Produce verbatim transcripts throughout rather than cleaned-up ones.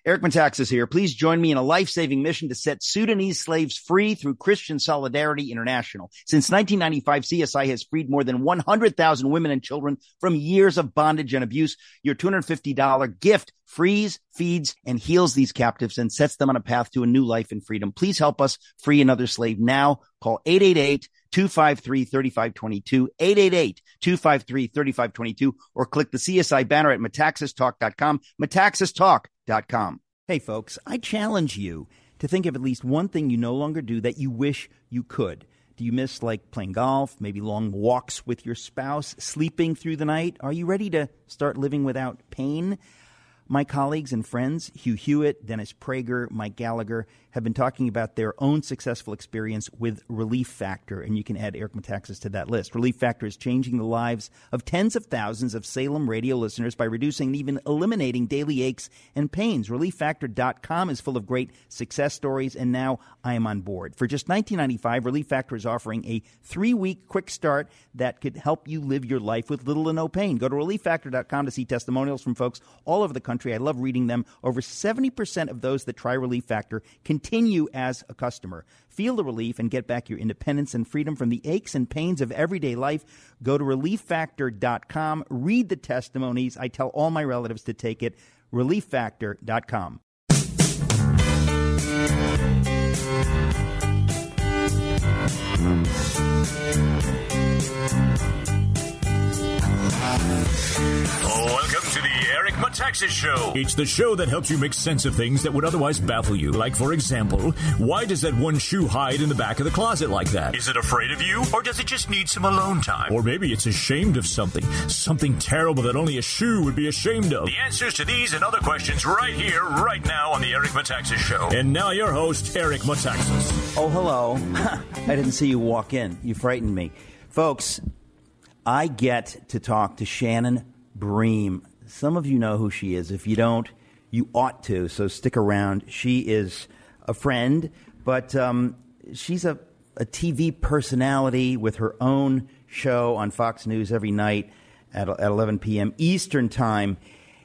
Eric Metaxas here. Please join me in a life-saving mission to set Sudanese slaves free through Christian Solidarity International. Since nineteen ninety-five, C S I has freed more than one hundred thousand women and children from years of bondage and abuse. Your two hundred fifty dollars gift frees, feeds, and heals these captives and sets them on a path to a new life in freedom. Please help us free another slave now. Call eight eight eight, two five three, three five two two, eight eight eight, two five three, three five two two, or click the C S I banner at metaxas talk dot com, metaxas talk dot com. Hey, folks, I challenge you to think of at least one thing you no longer do that you wish you could. Do you miss, like, playing golf, maybe long walks with your spouse, sleeping through the night? Are you ready to start living without pain? My colleagues and friends, Hugh Hewitt, Dennis Prager, Mike Gallagher, have been talking about their own successful experience with Relief Factor, and you can add Eric Metaxas to that list. Relief Factor is changing the lives of tens of thousands of Salem radio listeners by reducing and even eliminating daily aches and pains. relief factor dot com is full of great success stories, and now I am on board. For just nineteen ninety-five dollars, Relief Factor is offering a three-week quick start that could help you live your life with little to no pain. Go to relief factor dot com to see testimonials from folks all over the country. I love reading them. Over seventy percent of those that try Relief Factor continue as a customer. Feel the relief and get back your independence and freedom from the aches and pains of everyday life. Go to relief factor dot com. Read the testimonies. I tell all my relatives to take it. relief factor dot com. Welcome to the Eric Metaxas Show. It's the show that helps you make sense of things that would otherwise baffle you. Like, for example, why does that one shoe hide in the back of the closet like that? Is it afraid of you, or does it just need some alone time? Or maybe it's ashamed of something, something terrible that only a shoe would be ashamed of. The answers to these and other questions right here, right now on the Eric Metaxas Show. And now your host, Eric Metaxas. Oh, hello. I didn't see you walk in. You frightened me. Folks, I get to talk to Shannon Bream. Some of you know who she is. If you don't, you ought to, so stick around. She is a friend, but um, she's a, a T V personality with her own show on Fox News every night at, at eleven p.m. Eastern Time.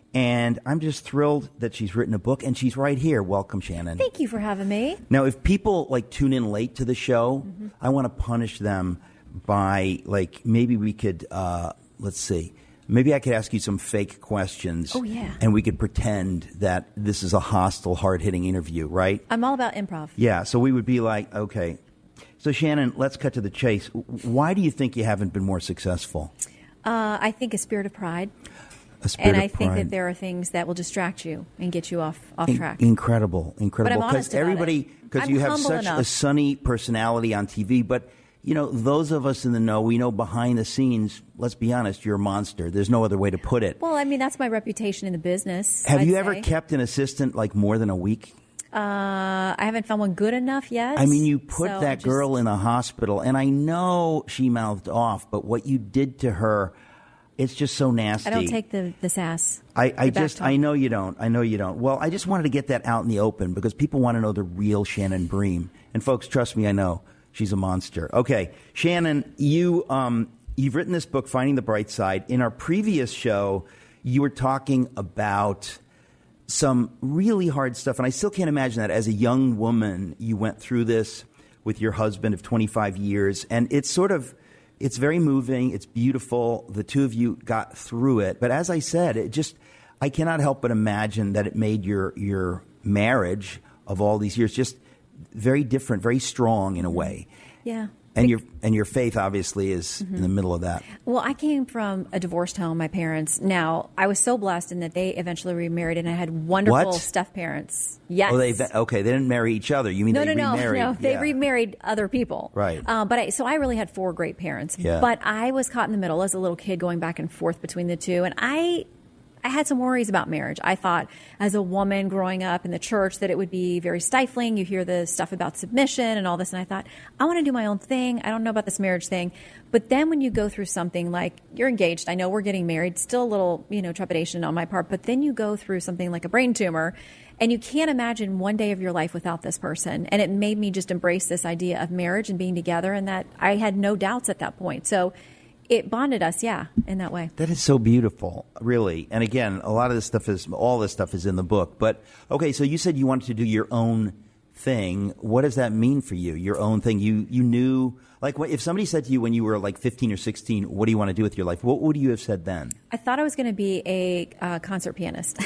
And I'm just thrilled that she's written a book, and she's right here. Welcome, Shannon. Thank you for having me. Now, if people like tune in late to the show, mm-hmm. I want to punish them by, like, maybe we could, uh, let's see, maybe I could ask you some fake questions. Oh, yeah. And we could pretend that this is a hostile, hard-hitting interview, right? I'm all about improv. Yeah, so we would be like, okay. So, Shannon, let's cut to the chase. Why do you think you haven't been more successful? Uh, I think a spirit of pride. A spirit and of I think pride. that there are things that will distract you and get you off, off In- track. Incredible, incredible. But I'm honest about everybody, it. because I'm you have humble such enough. a sunny personality on T V, but you know, those of us in the know, we know behind the scenes, let's be honest, you're a monster. There's no other way to put it. Well, I mean, that's my reputation in the business. Have I'd you ever say. kept an assistant like more than a week? Uh, I haven't found one good enough yet. I mean, you put so that just... girl in a hospital, and I know she mouthed off, but what you did to her, it's just so nasty. I don't take the, the sass. I, I the just, I know you don't. I know you don't. Well, I just wanted to get that out in the open because people want to know the real Shannon Bream. And folks, trust me, I know. She's a monster. Okay, Shannon, you, um, you've written this book, Finding the Bright Side. In our previous show, you were talking about some really hard stuff, and I still can't imagine that as a young woman you went through this with your husband of twenty-five years, and it's sort of, it's very moving, it's beautiful, the two of you got through it, but as I said, it just, I cannot help but imagine that it made your your marriage of all these years just very different, very strong in a way. Yeah. And your and your faith obviously is mm-hmm. in the middle of that. Well, I came from a divorced home, my parents. Now, I was so blessed in that they eventually remarried, and I had wonderful what? step parents. Yes. Oh, they okay. They didn't marry each other. You mean no, they no, remarried? No, no, They yeah. remarried other people. Right. Uh, but I, so I really had four great parents. Yeah. But I was caught in the middle as a little kid going back and forth between the two. And I... I had some worries about marriage. I thought as a woman growing up in the church that it would be very stifling. You hear the stuff about submission and all this. And I thought, I want to do my own thing. I don't know about this marriage thing. But then when you go through something like you're engaged, I know we're getting married, still a little, you know, trepidation on my part. But then you go through something like a brain tumor and you can't imagine one day of your life without this person. And it made me just embrace this idea of marriage and being together, and that I had no doubts at that point. So it bonded us, yeah, in that way. That is so beautiful, really. And again, a lot of this stuff is, all this stuff is in the book. But, okay, so you said you wanted to do your own thing. What does that mean for you, your own thing? You you knew, like, if somebody said to you when you were like fifteen or sixteen, what do you want to do with your life? What would you have said then? I thought I was going to be a uh, concert pianist.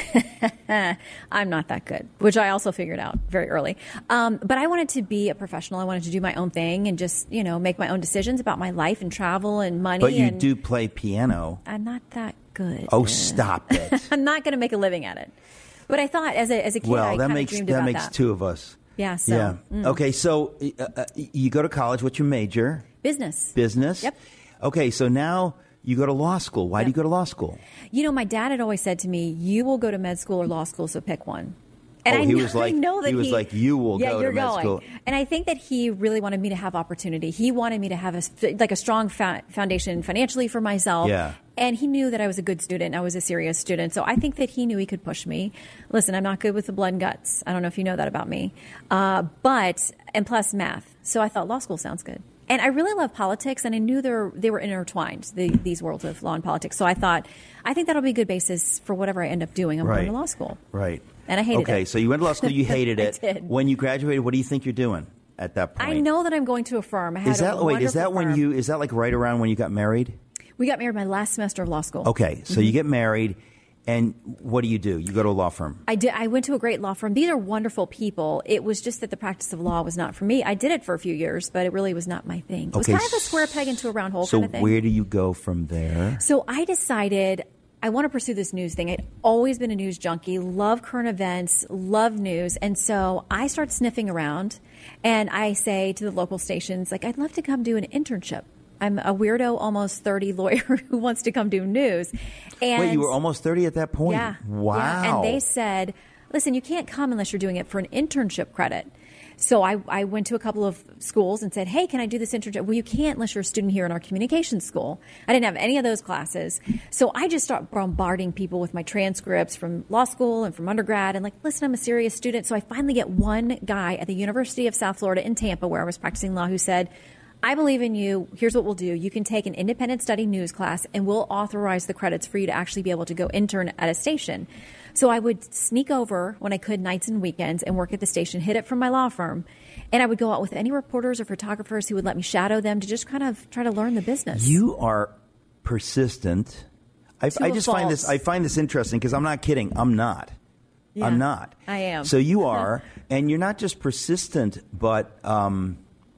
I'm not that good, which I also figured out very early. Um, but I wanted to be a professional. I wanted to do my own thing and just, you know, make my own decisions about my life and travel and money. But you and do play piano. I'm not that good. Oh, stop it. I'm not going to make a living at it. But I thought as a, as a kid, well, I that kind makes, of dreamed that about makes that. two of us. Yeah. So, yeah. Mm. Okay, so uh, uh, you go to college. What's your major? Business. Business? Yep. Okay, so now you go to law school. Why Yep. do you go to law school? You know, my dad had always said to me, you will go to med school or law school, so pick one. And Oh, I he know, was like- I know that he was like, you will yeah, go to you're med going. school. And I think that he really wanted me to have opportunity. He wanted me to have a, like a strong fa- foundation financially for myself. Yeah. And he knew that I was a good student. I was a serious student. So I think that he knew he could push me. Listen, I'm not good with the blood and guts. I don't know if you know that about me. Uh, but, and plus math. So I thought law school sounds good. And I really love politics, and I knew they were, they were intertwined, the, these worlds of law and politics. So I thought, I think that'll be a good basis for whatever I end up doing. I'm Right. going to law school. Right. And I hated it. Okay, so you went to law school. You hated I it. did. When you graduated, what do you think you're doing at that point? I know that I'm going to a firm. I had Is that a wait? Is wonderful that when firm. you? Is that like right around when you got married? We got married my last semester of law school. Okay, so Mm-hmm. you get married, and what do you do? You go to a law firm. I did. I went to a great law firm. These are wonderful people. It was just that the practice of law was not for me. I did it for a few years, but it really was not my thing. It was Okay, kind of a square peg into a round hole So kind of thing. where do you go from there? So I decided I want to pursue this news thing. I'd always been a news junkie, love current events, love news. And so I start sniffing around and I say to the local stations, like, I'd love to come do an internship. I'm a weirdo, almost thirty lawyer who wants to come do news. And Wait, you were almost thirty at that point? Yeah. Wow. Yeah. And they said, listen, you can't come unless you're doing it for an internship credit. So I, I went to a couple of schools and said, hey, can I do this internship? Well, you can't unless you're a student here in our communications school. I didn't have any of those classes. So I just start bombarding people with my transcripts from law school and from undergrad and like, listen, I'm a serious student. So I finally get one guy at the University of South Florida in Tampa where I was practicing law who said, I believe in you. Here's what we'll do. You can take an independent study news class and we'll authorize the credits for you to actually be able to go intern at a station. So I would sneak over when I could nights and weekends and work at the station, hid it from my law firm. And I would go out with any reporters or photographers who would let me shadow them to just kind of try to learn the business. You are persistent. I, To I a just find this. fault. I find this interesting because I'm not kidding. I'm not. Yeah, I'm not. I am. So you are, and you're not just persistent, but um,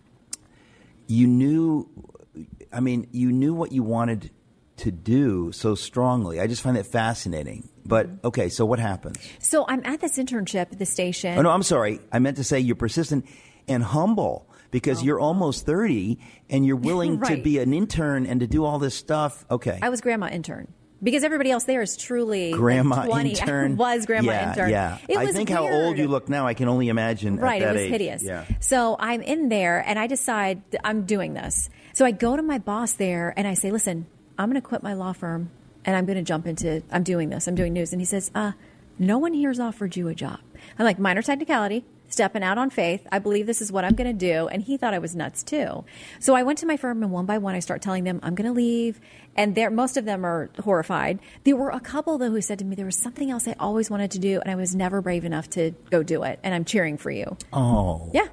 you knew. I mean, you knew what you wanted to do so strongly. I just find that fascinating. But okay, so what happens? So I'm at this internship at the station. Oh no, I'm sorry. I meant to say you're persistent and humble because you're almost thirty and you're willing to Oh. Right. be an intern and to do all this stuff. Okay. I was grandma intern. Because everybody else there is truly Grandma like twenty. intern. I was grandma yeah, intern. Yeah. It I was think how old weird. you look now, I can only imagine Right, at it that was age. hideous. Yeah. So I'm in there and I decide that I'm doing this. So I go to my boss there and I say, listen, I'm going to quit my law firm and I'm going to jump into, I'm doing this, I'm doing news. And he says, uh, no one here's offered you a job. I'm like, minor technicality, stepping out on faith. I believe this is what I'm going to do. And he thought I was nuts too. So I went to my firm and one by one I start telling them I'm going to leave. And they're, most of them are horrified. There were a couple though who said to me, there was something else I always wanted to do and I was never brave enough to go do it. And I'm cheering for you. Oh. Yeah.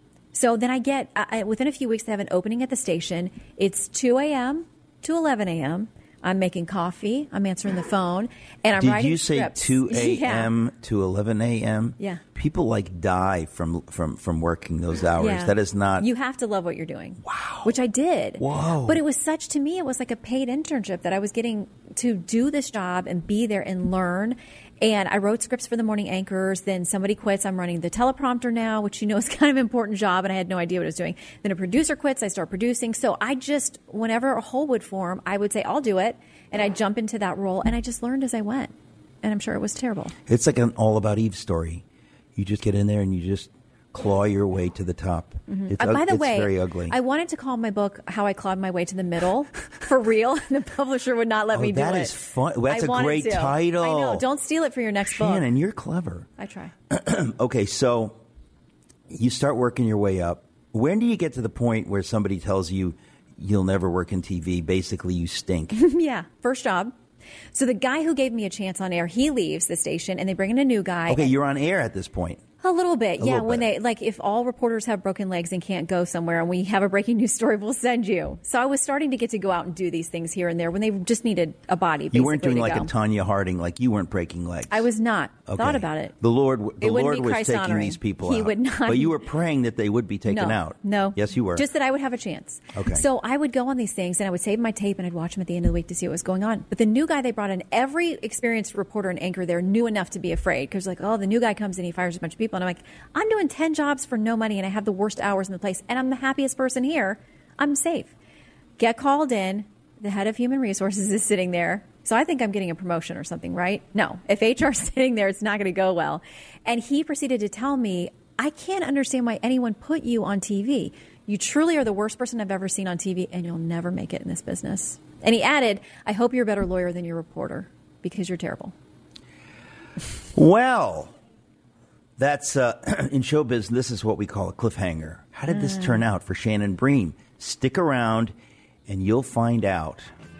So then I get, I, within a few weeks, they have an opening at the station. It's two a.m. to eleven a.m. I'm making coffee. I'm answering the phone. And I'm Did writing you say scripts. two a.m. Yeah. to eleven a.m.? Yeah. People like die from from from working those hours. Yeah. That is not. You have to love what you're doing. Wow. Which I did. Whoa. But it was such, to me, it was like a paid internship that I was getting to do this job and be there and learn. And I wrote scripts for the morning anchors. Then somebody quits. I'm running the teleprompter now, which you know is kind of an important job. And I had no idea what I was doing. Then a producer quits. I start producing. So I just, whenever a hole would form, I would say, I'll do it. And I jump into that role. And I just learned as I went. And I'm sure it was terrible. It's like an All About Eve story. You just get in there and you just claw your way to the top. It's, Uh, by the it's way, very ugly. I wanted to call my book "How I Clawed My Way to the Middle" for real. The publisher would not let Oh, me do that it. is fun. That's I a wanted great to. title. I know. Don't steal it for your next book. Shannon, you're clever. I try. Okay, so you start working your way up. When do you get to the point where somebody tells you you'll never work in T V. Basically, you stink. Yeah, first job. So the guy who gave me a chance on air, he leaves the station, and they bring in a new guy. Okay, you're on air at this point. A little bit, a yeah. Little when bit. they like, if all reporters have broken legs and can't go somewhere, and we have a breaking news story, we'll send you. So I was starting to get to go out and do these things here and there when they just needed a body. You weren't doing to like go. a Tanya Harding, like you weren't breaking legs. I was not. Okay. Thought about it. The Lord, the It wouldn't Lord be was Christ taking honoring. these people He out. would not. But you were praying that they would be taken no, out. No. Yes, you were. Just that I would have a chance. Okay. So I would go on these things and I would save my tape and I'd watch them at the end of the week to see what was going on. But the new guy they brought in, every experienced reporter and anchor there knew enough to be afraid because like, oh, the new guy comes in, he fires a bunch of people. And I'm like, I'm doing ten jobs for no money and I have the worst hours in the place and I'm the happiest person here. I'm safe. Get called in. The head of human resources is sitting there. So I think I'm getting a promotion or something, right? No. If H R's sitting there, it's not going to go well. And he proceeded to tell me, I can't understand why anyone put you on T V. You truly are the worst person I've ever seen on T V, and you'll never make it in this business. And he added, I hope you're a better lawyer than your reporter because you're terrible. Well, that's uh, in showbiz, this is what we call a cliffhanger. How did this turn out for Shannon Bream? Stick around, and you'll find out.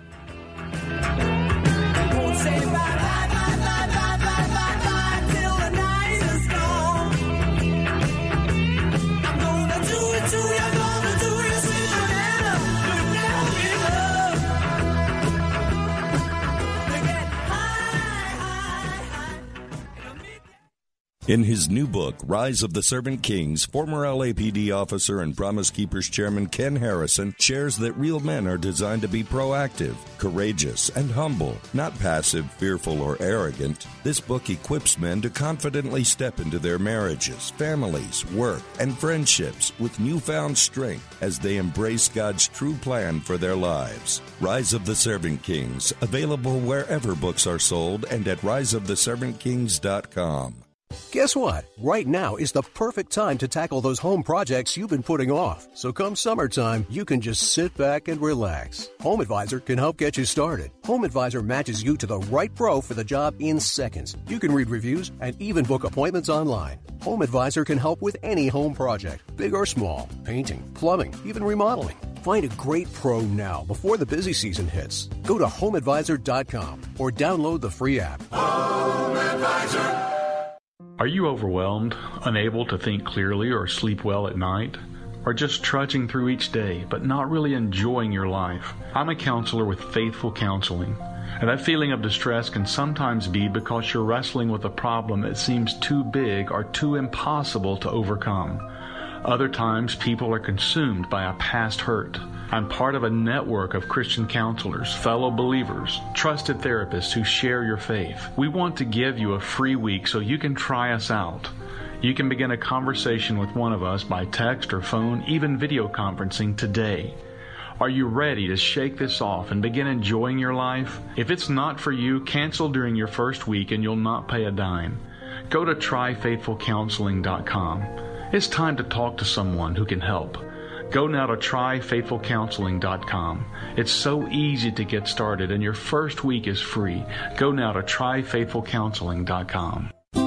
In his new book, Rise of the Servant Kings, former L A P D officer and Promise Keepers chairman Ken Harrison shares that real men are designed to be proactive, courageous, and humble, not passive, fearful, or arrogant. This book equips men to confidently step into their marriages, families, work, and friendships with newfound strength as they embrace God's true plan for their lives. Rise of the Servant Kings, available wherever books are sold and at rise of the servant kings dot com. Guess what? Right now is the perfect time to tackle those home projects you've been putting off. So come summertime, you can just sit back and relax. Home Advisor can help get you started. Home Advisor matches you to the right pro for the job in seconds. You can read reviews and even book appointments online. Home Advisor can help with any home project, big or small, painting, plumbing, even remodeling. Find a great pro now before the busy season hits. Go to home advisor dot com or download the free app. Home Advisor. Are you overwhelmed, unable to think clearly or sleep well at night? Or just trudging through each day, but not really enjoying your life? I'm a counselor with Faithful Counseling, and that feeling of distress can sometimes be because you're wrestling with a problem that seems too big or too impossible to overcome. Other times, people are consumed by a past hurt. I'm part of a network of Christian counselors, fellow believers, trusted therapists who share your faith. We want to give you a free week so you can try us out. You can begin a conversation with one of us by text or phone, even video conferencing today. Are you ready to shake this off and begin enjoying your life? If it's not for you, cancel during your first week and you'll not pay a dime. Go to try faithful counseling dot com. It's time to talk to someone who can help. Go now to try faithful counseling dot com. It's so easy to get started, and your first week is free. Go now to try faithful counseling dot com.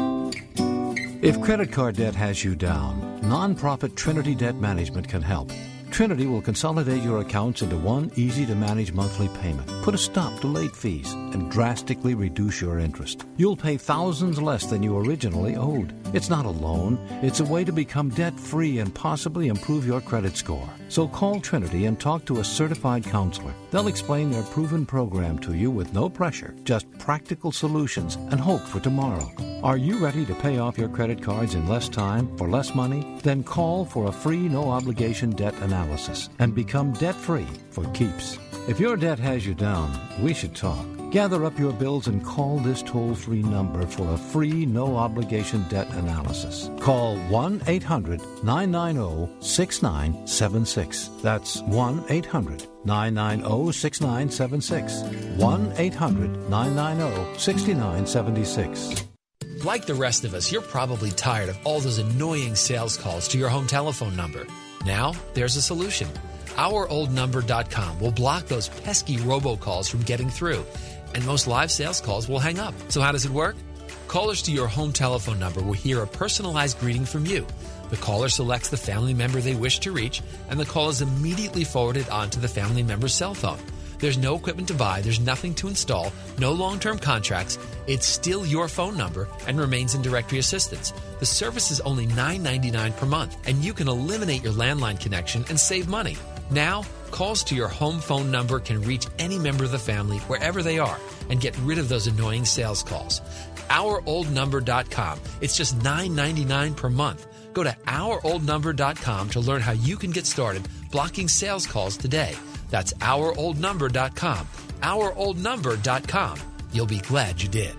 If credit card debt has you down, nonprofit Trinity Debt Management can help. Trinity will consolidate your accounts into one easy-to-manage monthly payment, put a stop to late fees, and drastically reduce your interest. You'll pay thousands less than you originally owed. It's not a loan. It's a way to become debt-free and possibly improve your credit score. So call Trinity and talk to a certified counselor. They'll explain their proven program to you with no pressure, just practical solutions and hope for tomorrow. Are you ready to pay off your credit cards in less time for less money? Then call for a free no-obligation debt analysis and become debt-free for keeps. If your debt has you down, we should talk. Gather up your bills and call this toll-free number for a free no-obligation debt analysis. Call one eight hundred nine nine zero six nine seven six. That's one eight hundred nine nine zero six nine seven six. one eight hundred nine nine zero six nine seven six. Like the rest of us, you're probably tired of all those annoying sales calls to your home telephone number. Now, there's a solution. our old number dot com will block those pesky robocalls from getting through, and most live sales calls will hang up. So how does it work? Callers to your home telephone number will hear a personalized greeting from you. The caller selects the family member they wish to reach, and the call is immediately forwarded onto the family member's cell phone. There's no equipment to buy, there's nothing to install, no long-term contracts. It's still your phone number and remains in directory assistance. The service is only nine ninety-nine per month, and you can eliminate your landline connection and save money. Now, calls to your home phone number can reach any member of the family wherever they are and get rid of those annoying sales calls. our old number dot com. It's just nine ninety-nine per month. Go to our old number dot com to learn how you can get started blocking sales calls today. That's our old number dot com. our old number dot com. You'll be glad you did.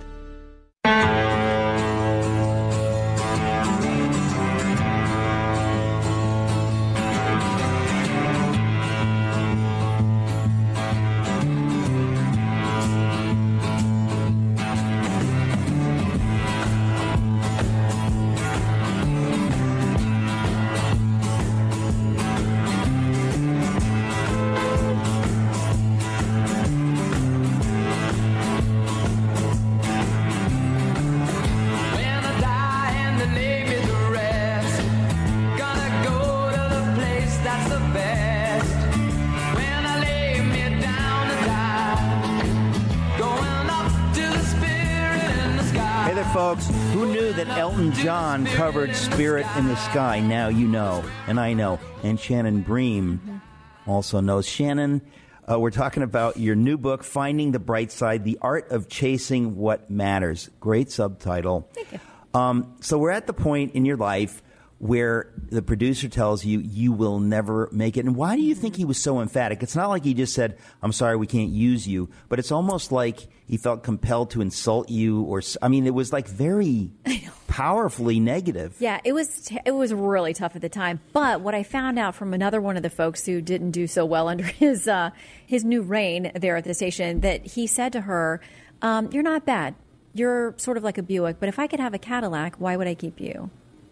Folks, who knew that Elton John covered Spirit in the Sky? Now you know, and I know, and Shannon Bream mm-hmm. also knows. Shannon, uh, we're talking about your new book, Finding the Bright Side, The Art of Chasing What Matters. Great subtitle. Thank you. Um, so we're at the point in your life where the producer tells you you will never make it. And why do you think he was so emphatic? It's not like he just said, I'm sorry, we can't use you. But it's almost like he felt compelled to insult you. Or, I mean, it was like very powerfully negative. Yeah, it was t- it was really tough at the time. But what I found out from another one of the folks who didn't do so well under his, uh, his new reign there at the station, that he said to her, um, you're not bad. You're sort of like a Buick. But if I could have a Cadillac, why would I keep you?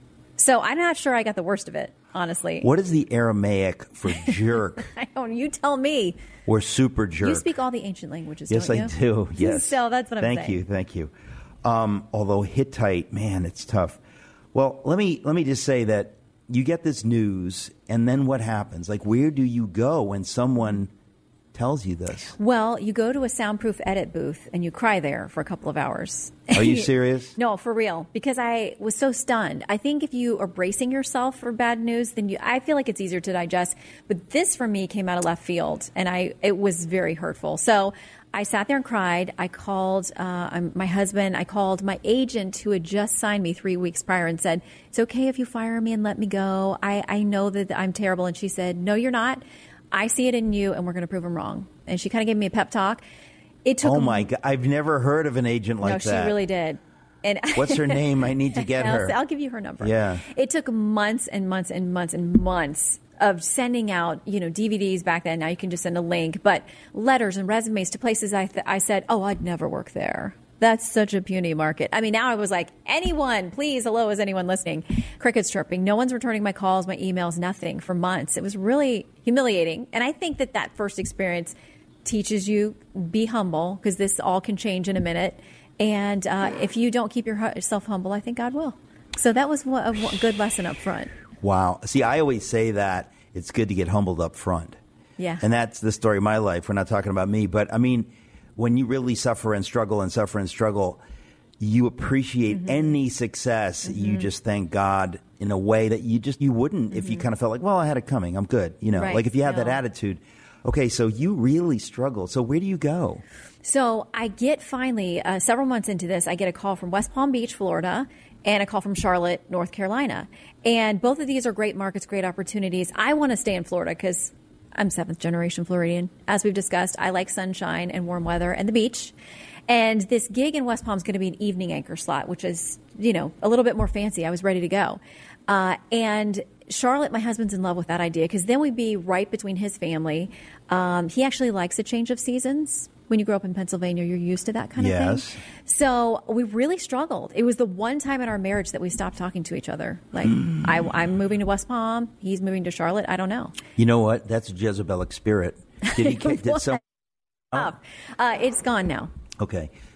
So I'm not sure I got the worst of it, honestly. What is the Aramaic for jerk? I don't. You tell me. Or super jerk. You speak all the ancient languages, yes, don't you? Yes, I do. Yes. So that's what I'm thank saying. Thank you. Thank you. Um, although Hittite, man, it's tough. Well, let me let me just say that you get this news, and then what happens? Like, where do you go when someone tells you this? Well, you go to a soundproof edit booth and you cry there for a couple of hours. Are you serious? No, for real. Because I was so stunned. I think if you are bracing yourself for bad news, then you, I feel like it's easier to digest. But this for me came out of left field, and I it was very hurtful. So I sat there and cried. I called uh, my husband. I called my agent who had just signed me three weeks prior and said, it's okay if you fire me and let me go. I, I know that I'm terrible. And she said, no, you're not. I see it in you, and we're going to prove him wrong. And she kind of gave me a pep talk. It took. Oh my God! I've never heard of an agent like that. No, she really did. And what's her name? I need to get her. I'll, I'll give you her number. Yeah. It took months and months and months and months of sending out, you know, D V Ds back then. Now you can just send a link, but letters and resumes to places I th- I said, oh, I'd never work there. That's such a puny market. I mean, now I was like, anyone, please, hello, is anyone listening? Crickets chirping. No one's returning my calls, my emails, nothing for months. It was really humiliating. And I think that that first experience teaches you, be humble, because this all can change in a minute. And uh, if you don't keep yourself humble, I think God will. So that was a good lesson up front. Wow. See, I always say that it's good to get humbled up front. Yeah. And that's the story of my life. We're not talking about me. But, I mean, when you really suffer and struggle and suffer and struggle, you appreciate mm-hmm. any success. Mm-hmm. You just thank God in a way that you just you wouldn't mm-hmm. if you kind of felt like, well, I had it coming. I'm good. You know, right. like if you had no. that attitude. Okay, so you really struggle. So where do you go? So I get finally, uh, several months into this, I get a call from West Palm Beach, Florida, and a call from Charlotte, North Carolina. And both of these are great markets, great opportunities. I want to stay in Florida because I'm seventh generation Floridian. As we've discussed, I like sunshine and warm weather and the beach. And this gig in West Palm is going to be an evening anchor slot, which is, you know, a little bit more fancy. I was ready to go. Uh, and Charlotte, my husband's in love with that idea because then we'd be right between his family. Um, he actually likes a change of seasons. When you grow up in Pennsylvania, you're used to that kind yes. of thing. So we really struggled. It was the one time in our marriage that we stopped talking to each other. Like, mm. I, I'm moving to West Palm. He's moving to Charlotte. I don't know. You know what? That's a Jezebelic spirit. Did he? Did some? Oh. Uh, it's gone now. Okay.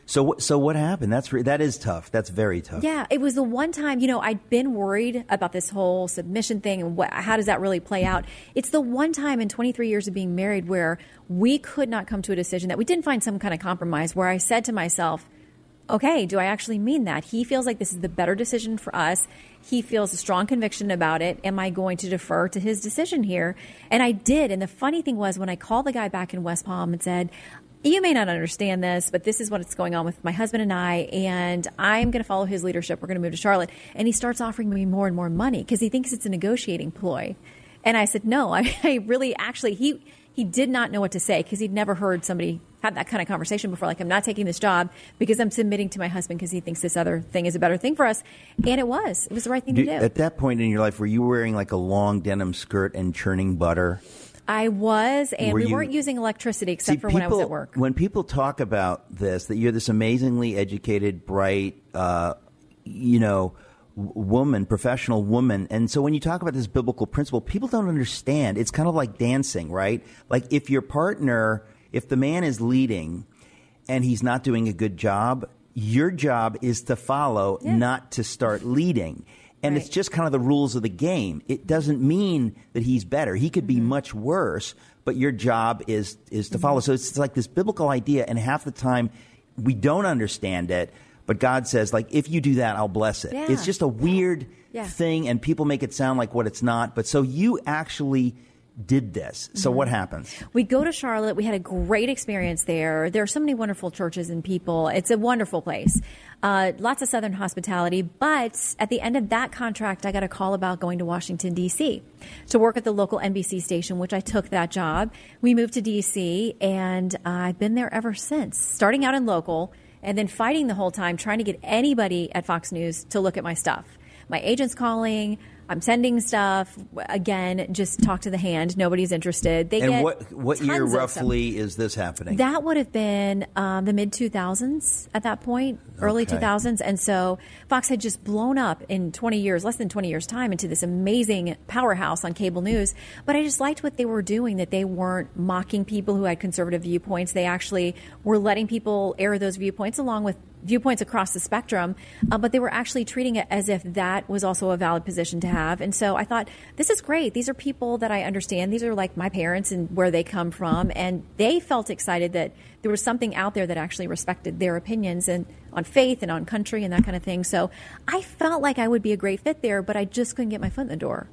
So, so what happened? That's re- that is tough. That's very tough. Yeah, it was the one time, you know, I'd been worried about this whole submission thing and what, how does that really play out. It's the one time in twenty-three years of being married where we could not come to a decision, that we didn't find some kind of compromise, where I said to myself, okay, do I actually mean that? He feels like this is the better decision for us. He feels a strong conviction about it. Am I going to defer to his decision here? And I did. And the funny thing was, when I called the guy back in West Palm and said, you may not understand this, but this is what's going on with my husband and I, and I'm going to follow his leadership. We're going to move to Charlotte. And he starts offering me more and more money because he thinks it's a negotiating ploy. And I said, no, I, I really actually, he he did not know what to say because he'd never heard somebody have that kind of conversation before. Like, I'm not taking this job because I'm submitting to my husband because he thinks this other thing is a better thing for us. And it was. It was the right thing do, to do. At that point in your life, were you wearing like a long denim skirt and churning butter? I was, and Were we you, weren't using electricity except see, for people, when I was at work. When people talk about this, that you're this amazingly educated, bright, uh, you know, w- woman, professional woman. And so when you talk about this biblical principle, people don't understand. It's kind of like dancing, right? Like if your partner, if the man is leading and he's not doing a good job, your job is to follow, yeah. not to start leading. And right. It's just kind of the rules of the game. It doesn't mean that he's better. He could be mm-hmm. much worse, but your job is is to mm-hmm. follow. So it's like this biblical idea, and half the time we don't understand it, but God says, like, if you do that, I'll bless it. Yeah. It's just a weird yeah. thing, and people make it sound like what it's not. But so you actually did this. So mm-hmm. what happens? We go to Charlotte. We had a great experience there. There are so many wonderful churches and people. It's a wonderful place. Uh, lots of Southern hospitality. But at the end of that contract, I got a call about going to Washington, D C to work at the local N B C station, which I took that job. We moved to D C, and uh, I've been there ever since, starting out in local and then fighting the whole time, trying to get anybody at Fox News to look at my stuff. My agent's calling. I'm sending stuff. Again, just talk to the hand. Nobody's interested. They and get what what year roughly is this happening? That would have been um, the mid two thousands at that point, early okay. two thousands. And so Fox had just blown up in twenty years, less than twenty years' time, into this amazing powerhouse on cable news. But I just liked what they were doing, that they weren't mocking people who had conservative viewpoints. They actually were letting people air those viewpoints along with viewpoints across the spectrum, uh, but they were actually treating it as if that was also a valid position to have. And so I thought, this is great. These are people that I understand. These are like my parents and where they come from. And they felt excited that there was something out there that actually respected their opinions and on faith and on country and that kind of thing. So I felt like I would be a great fit there, but I just couldn't get my foot in the door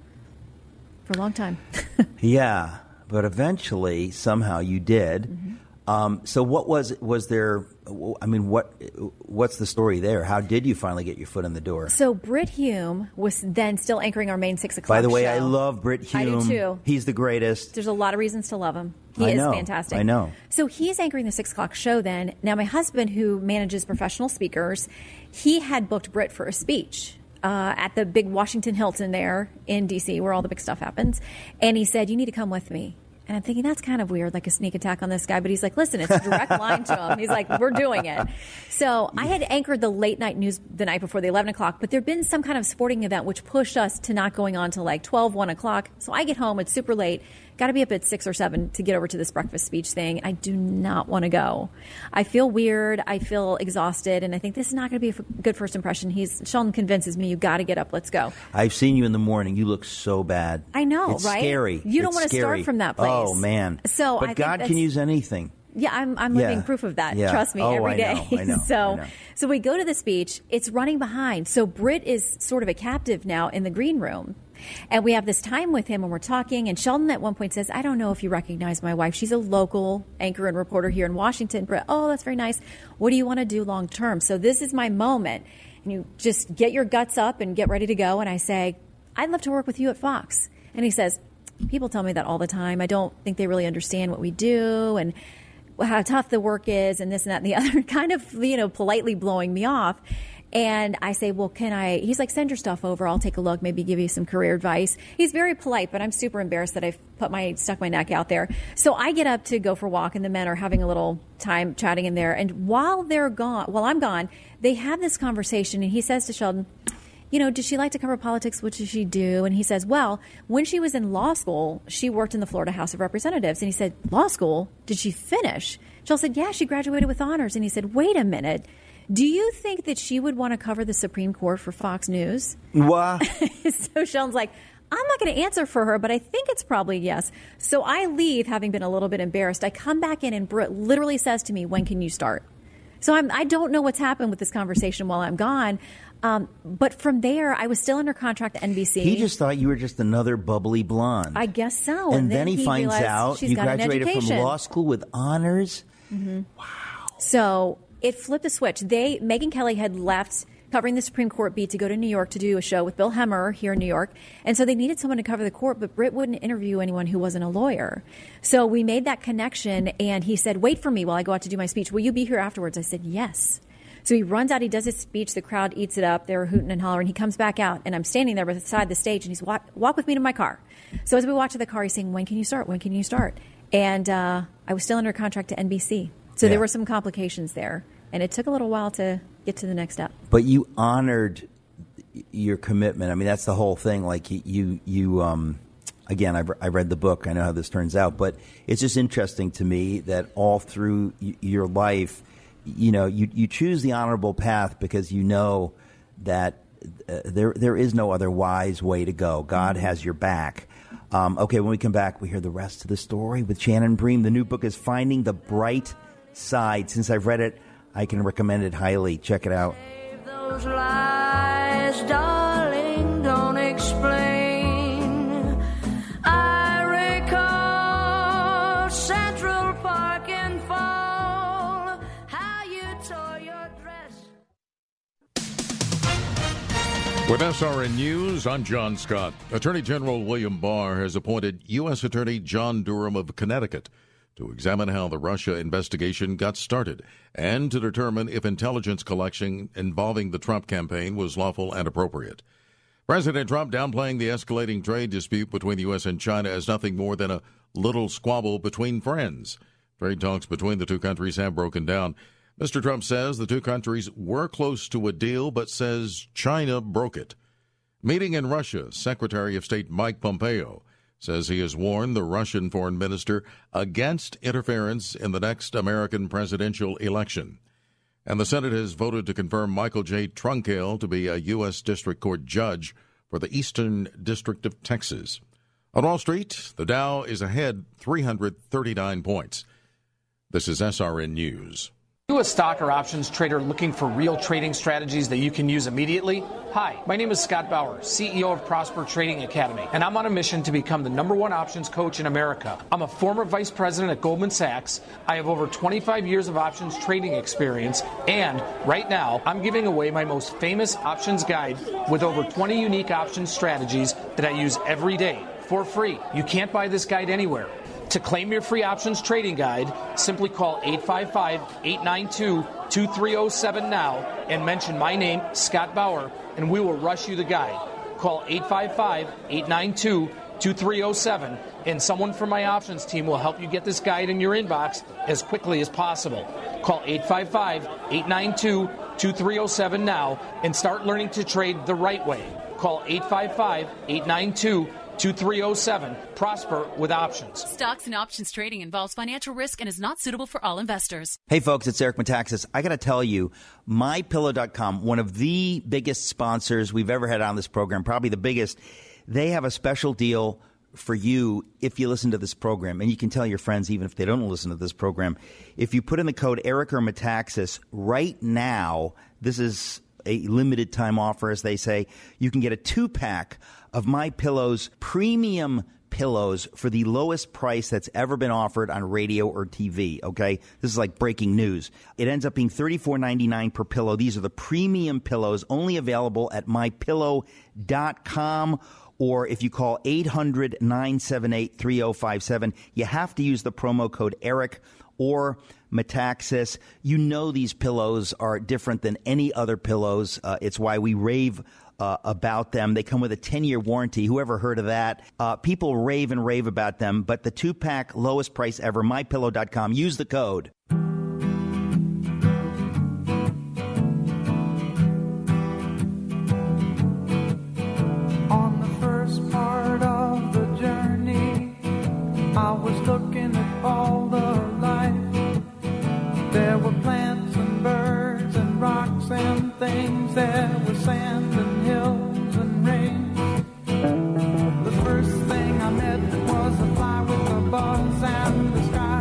for a long time. Yeah, but eventually, somehow you did. Mm-hmm. Um, so what was was there? I mean, what what's the story there? How did you finally get your foot in the door? So Brit Hume was then still anchoring our main six o'clock show. By the way, show. I love Brit Hume. I do too. He's the greatest. There's a lot of reasons to love him. He I is know, fantastic. I know. So he's anchoring the six o'clock show then. Now, my husband, who manages professional speakers, he had booked Brit for a speech uh, at the big Washington Hilton there in D C, where all the big stuff happens. And he said, you need to come with me. And I'm thinking, that's kind of weird, like a sneak attack on this guy. But he's like, listen, it's a direct line to him. He's like, we're doing it. So I had anchored the late night news the night before, the eleven o'clock. But there had been some kind of sporting event which pushed us to not going on till like twelve, one o'clock. So I get home. It's super late. Got to be up at six or seven to get over to this breakfast speech thing. I do not want to go. I feel weird. I feel exhausted. And I think this is not going to be a f- good first impression. He's Sheldon convinces me, you got to get up. Let's go. I've seen you in the morning. You look so bad. I know, it's right? Scary. You don't it's want to scary. start from that place. Oh, man. So but I God think can use anything. Yeah, I'm I'm living yeah. proof of that. Yeah. Trust me, oh, every I day. Know. I know. so I know. so we go to the speech. It's running behind. So Brit is sort of a captive now in the green room. And we have this time with him and we're talking. And Sheldon at one point says, I don't know if you recognize my wife. She's a local anchor and reporter here in Washington. Brit, oh, that's very nice. What do you want to do long term? So this is my moment. And you just get your guts up and get ready to go. And I say, I'd love to work with you at Fox. And he says, people tell me that all the time. I don't think they really understand what we do and how tough the work is and this and that and the other, kind of, you know, politely blowing me off. And I say, well, can I, he's like, send your stuff over. I'll take a look, maybe give you some career advice. He's very polite, but I'm super embarrassed that I've put my, stuck my neck out there. So I get up to go for a walk and the men are having a little time chatting in there. And while they're gone, while I'm gone, they have this conversation and he says to Sheldon, you know, does she like to cover politics? What does she do? And he says, well, when she was in law school, she worked in the Florida House of Representatives. And he said, law school? Did she finish? Jill said, yeah, she graduated with honors. And he said, wait a minute. Do you think that she would want to cover the Supreme Court for Fox News? What? So Sheldon's like, I'm not going to answer for her, but I think it's probably yes. So I leave, having been a little bit embarrassed. I come back in, and Britt literally says to me, when can you start? So I'm, I don't know what's happened with this conversation while I'm gone. Um, but from there, I was still under contract to N B C. He just thought you were just another bubbly blonde. I guess so. And, and then, then he, he finds out you graduated from law school with honors. Mm-hmm. Wow. So it flipped a switch. They, Megyn Kelly had left covering the Supreme Court beat to go to New York to do a show with Bill Hemmer here in New York. And so they needed someone to cover the court, but Britt wouldn't interview anyone who wasn't a lawyer. So we made that connection, and he said, wait for me while I go out to do my speech. Will you be here afterwards? I said, yes. So he runs out, he does his speech, the crowd eats it up, they were hooting and hollering. He comes back out, and I'm standing there beside the stage, and he's, walk, walk with me to my car. So as we walk to the car, he's saying, when can you start? When can you start? And uh, I was still under contract to N B C. So yeah. There were some complications there, and it took a little while to get to the next step. But you honored your commitment. I mean, that's the whole thing. Like you, you, you um, again, I've, I read the book. I know how this turns out. But it's just interesting to me that all through y- your life, you know, you, you choose the honorable path because you know that uh, there there is no other wise way to go. God has your back. Um, okay, when we come back, we hear the rest of the story with Shannon Bream. The new book is Finding the Bright Side. Since I've read it, I can recommend it highly. Check it out. Save those lies, darling, don't explain. I recall Central Park in fall, how you tore your dress. With S R N News, I'm John Scott. Attorney General William Barr has appointed U S Attorney John Durham of Connecticut to examine how the Russia investigation got started and to determine if intelligence collection involving the Trump campaign was lawful and appropriate. President Trump downplaying the escalating trade dispute between the U S and China as nothing more than a little squabble between friends. Trade talks between the two countries have broken down. Mister Trump says the two countries were close to a deal, but says China broke it. Meeting in Russia, Secretary of State Mike Pompeo says he has warned the Russian foreign minister against interference in the next American presidential election. And the Senate has voted to confirm Michael J. Trunkale to be a U S District Court judge for the Eastern District of Texas. On Wall Street, the Dow is ahead three hundred thirty-nine points. This is S R N News. Are you a stock or options trader looking for real trading strategies that you can use immediately? Hi, my name is Scott Bauer, C E O of Prosper Trading Academy, and I'm on a mission to become the number one options coach in America. I'm a former vice president at Goldman Sachs. I have over twenty-five years of options trading experience, and right now I'm giving away my most famous options guide with over twenty unique options strategies that I use every day for free. You can't buy this guide anywhere. To claim your free options trading guide, simply call eight five five, eight nine two, two three zero seven now and mention my name, Scott Bauer, and we will rush you the guide. Call eight five five, eight nine two, two three zero seven and someone from my options team will help you get this guide in your inbox as quickly as possible. Call eight five five, eight nine two, two three zero seven now and start learning to trade the right way. Call eight five five, eight nine two, two three zero seven. Prosper with options. Stocks and options trading involves financial risk and is not suitable for all investors. Hey, folks, it's Eric Metaxas. I got to tell you, my pillow dot com, one of the biggest sponsors we've ever had on this program, probably the biggest, they have a special deal for you if you listen to this program. And you can tell your friends, even if they don't listen to this program, if you put in the code Eric or Metaxas right now, this is a limited time offer, as they say, you can get a two-pack of MyPillow's premium pillows for the lowest price that's ever been offered on radio or T V, okay? This is like breaking news. It ends up being thirty-four ninety-nine per pillow. These are the premium pillows only available at my pillow dot com, or if you call eight hundred, nine seven eight, three oh five seven, you have to use the promo code Eric or Metaxas. You know these pillows are different than any other pillows. Uh, it's why we rave uh, about them. They come with a ten-year warranty. Whoever heard of that? Uh, people rave and rave about them. But the two-pack, lowest price ever, my pillow dot com. Use the code. On the first part of the journey, I was looking at all the life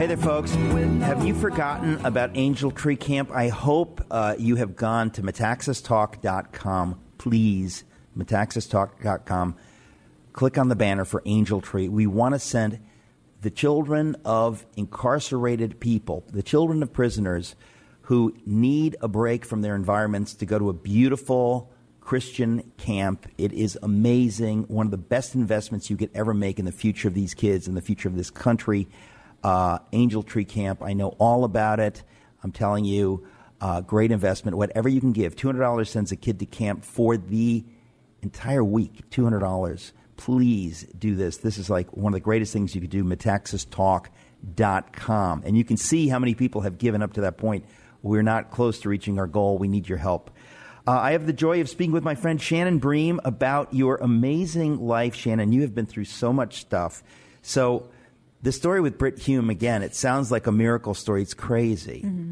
Hey there, folks. Have you forgotten about Angel Tree Camp? I hope uh, you have gone to metaxas talk dot com. Please, metaxas talk dot com. Click on the banner for Angel Tree. We want to send the children of incarcerated people, the children of prisoners who need a break from their environments, to go to a beautiful Christian camp. It is amazing. One of the best investments you could ever make in the future of these kids and the future of this country. Uh, Angel Tree Camp. I know all about it. I'm telling you, uh, great investment. Whatever you can give. two hundred dollars sends a kid to camp for the entire week. two hundred dollars. Please do this. This is like one of the greatest things you could do. metaxas talk dot com. And you can see how many people have given up to that point. We're not close to reaching our goal. We need your help. Uh, I have the joy of speaking with my friend Shannon Bream about your amazing life. Shannon, you have been through so much stuff. So the story with Brit Hume, again, it sounds like a miracle story. It's crazy. Mm-hmm.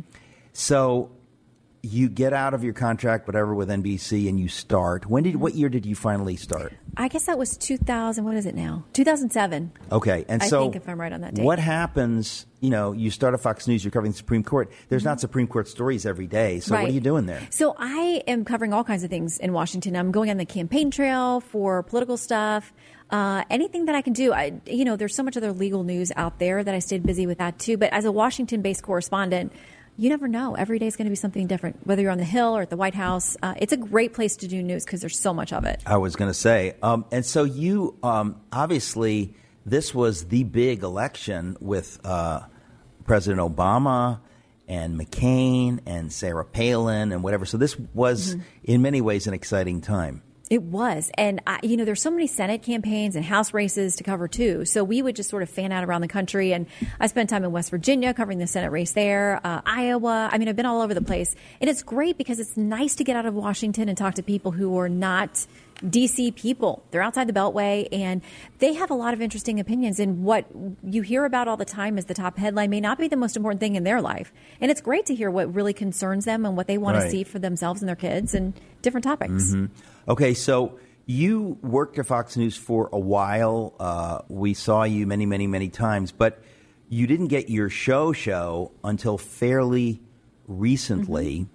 So you get out of your contract, whatever, with N B C, and you start. When did? What year did you finally start? I guess that was two thousand. What is it now? two thousand seven. Okay, and I so think if I'm right on that date. What happens? You know, you start at Fox News. You're covering the Supreme Court. There's mm-hmm. not Supreme Court stories every day. So right. What are you doing there? So I am covering all kinds of things in Washington. I'm going on the campaign trail for political stuff. Uh, anything that I can do. I, you know, there's so much other legal news out there that I stayed busy with that too. But as a Washington-based correspondent, you never know. Every day is going to be something different, whether you're on the Hill or at the White House. Uh, it's a great place to do news because there's so much of it. I was going to say. Um, and so you, um, obviously, this was the big election with uh, President Obama and McCain and Sarah Palin and whatever. So this was, mm-hmm. in many ways, an exciting time. It was. And, I, you know, there's so many Senate campaigns and House races to cover, too. So we would just sort of fan out around the country. And I spent time in West Virginia covering the Senate race there, uh, Iowa. I mean, I've been all over the place. And it's great because it's nice to get out of Washington and talk to people who are not D C people. They're outside the Beltway, and they have a lot of interesting opinions. And what you hear about all the time as the top headline may not be the most important thing in their life. And it's great to hear what really concerns them and what they want right. to see for themselves and their kids and different topics. Mm-hmm. Okay, so you worked at Fox News for a while. Uh, we saw you many, many, many times, but you didn't get your show show until fairly recently. Mm-hmm.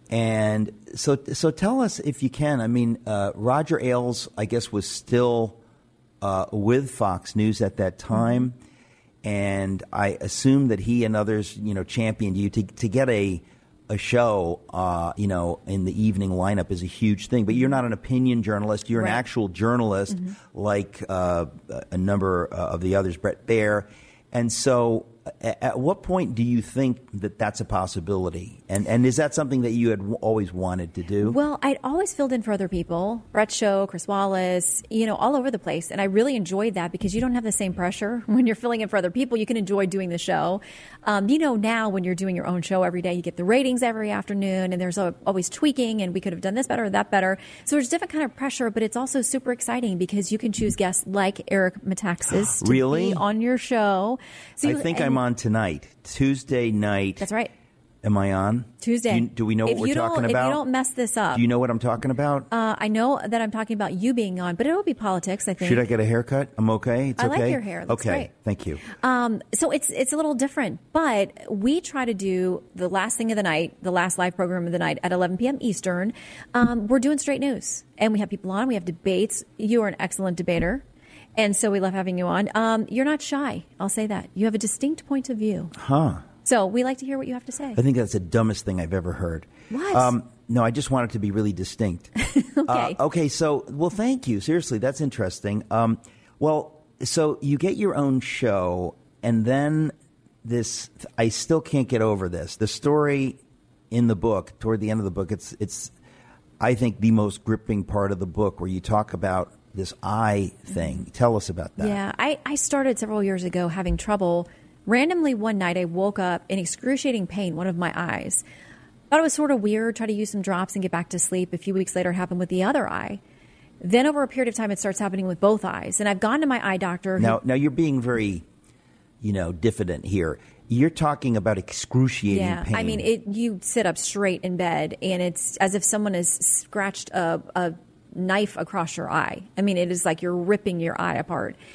And so so tell us, if you can, I mean, uh, Roger Ailes, I guess, was still uh, with Fox News at that time. Mm-hmm. And I assume that he and others, you know, championed you to, to get a a show, uh, you know, in the evening lineup is a huge thing. But you're not an opinion journalist. You're right. an actual journalist, mm-hmm. like uh, a number of the others, Bret Baier. And so at what point do you think that that's a possibility? And and is that something that you had always wanted to do? Well, I'd always filled in for other people. Brett's show, Chris Wallace, you know, all over the place. And I really enjoyed that because you don't have the same pressure when you're filling in for other people. You can enjoy doing the show. Um, you know, now when you're doing your own show every day, you get the ratings every afternoon, and there's always tweaking, and we could have done this better or that better. So there's different kind of pressure, but it's also super exciting because you can choose guests like Eric Metaxas to really? be on your show. So I you, think and, I'm on tonight, Tuesday night. That's right. Am I on? Tuesday. Do, you, do we know if what we're talking about? If you don't mess this up. Do you know what I'm talking about? Uh, I know that I'm talking about you being on, but it'll be politics, I think. Should I get a haircut? I'm okay? It's I okay? like your hair. It looks okay. great. Thank you. Um, so it's it's a little different, but we try to do the last thing of the night, the last live program of the night at eleven p.m. Eastern. Um, we're doing straight news, and we have people on. We have debates. You are an excellent debater. And so we love having you on. Um, you're not shy. I'll say that. You have a distinct point of view. Huh. So we like to hear what you have to say. I think that's the dumbest thing I've ever heard. What? Um, no, I just want it to be really distinct. okay. Uh, okay, so, well, thank you. Seriously, that's interesting. Um, well, so you get your own show, and then this, I still can't get over this. The story in the book, toward the end of the book, it's, it's, I think, the most gripping part of the book where you talk about this eye thing. Tell us about that. Yeah, I, I started several years ago having trouble. Randomly one night I woke up in excruciating pain, one of my eyes. Thought it was sort of weird, tried to use some drops and get back to sleep. A few weeks later it happened with the other eye. Then over a period of time it starts happening with both eyes. And I've gone to my eye doctor. Who, now, now you're being very, you know, diffident here. You're talking about excruciating yeah, pain. I mean, it, you sit up straight in bed and it's as if someone has scratched a, a knife across your eye. I mean, it is like you're ripping your eye apart.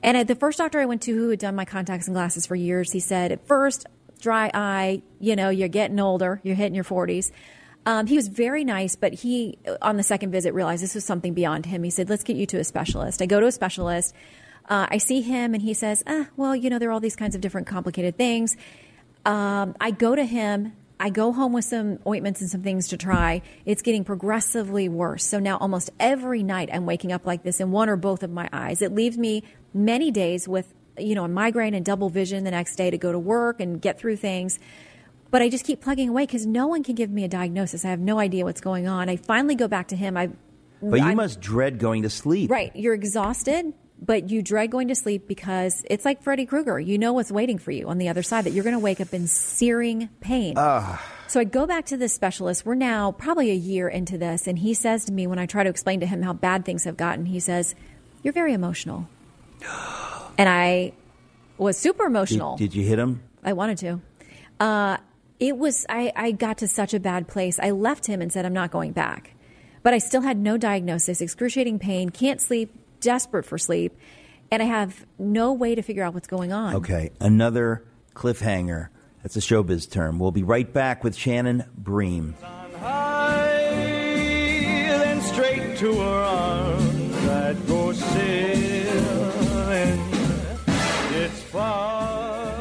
And at the first doctor I went to, who had done my contacts and glasses for years, he said, at first, dry eye, you know, you're getting older, you're hitting your forties. Um, he was very nice, but he, on the second visit, realized this was something beyond him. He said, let's get you to a specialist. I go to a specialist. Uh, I see him, and he says, eh, well, you know, there are all these kinds of different complicated things. Um, I go to him. I go home with some ointments and some things to try. It's getting progressively worse. So now almost every night I'm waking up like this in one or both of my eyes. It leaves me many days with, you know, a migraine and double vision the next day to go to work and get through things. But I just keep plugging away because no one can give me a diagnosis. I have no idea what's going on. I finally go back to him. I, But you I'm, must dread going to sleep. Right. You're exhausted, but you dread going to sleep because it's like Freddy Krueger. You know what's waiting for you on the other side, that you're going to wake up in searing pain. Uh. So I go back to this specialist. We're now probably a year into this, and he says to me, when I try to explain to him how bad things have gotten, he says, you're very emotional. And I was super emotional. Did, did you hit him? I wanted to. Uh, it was, I, I got to such a bad place. I left him and said, I'm not going back. But I still had no diagnosis, excruciating pain, can't sleep, desperate for sleep, and I have no way to figure out what's going on. Okay, another cliffhanger. That's a showbiz term. We'll be right back with Shannon Bream. Then straight to her arms I'd go sailing. It's far.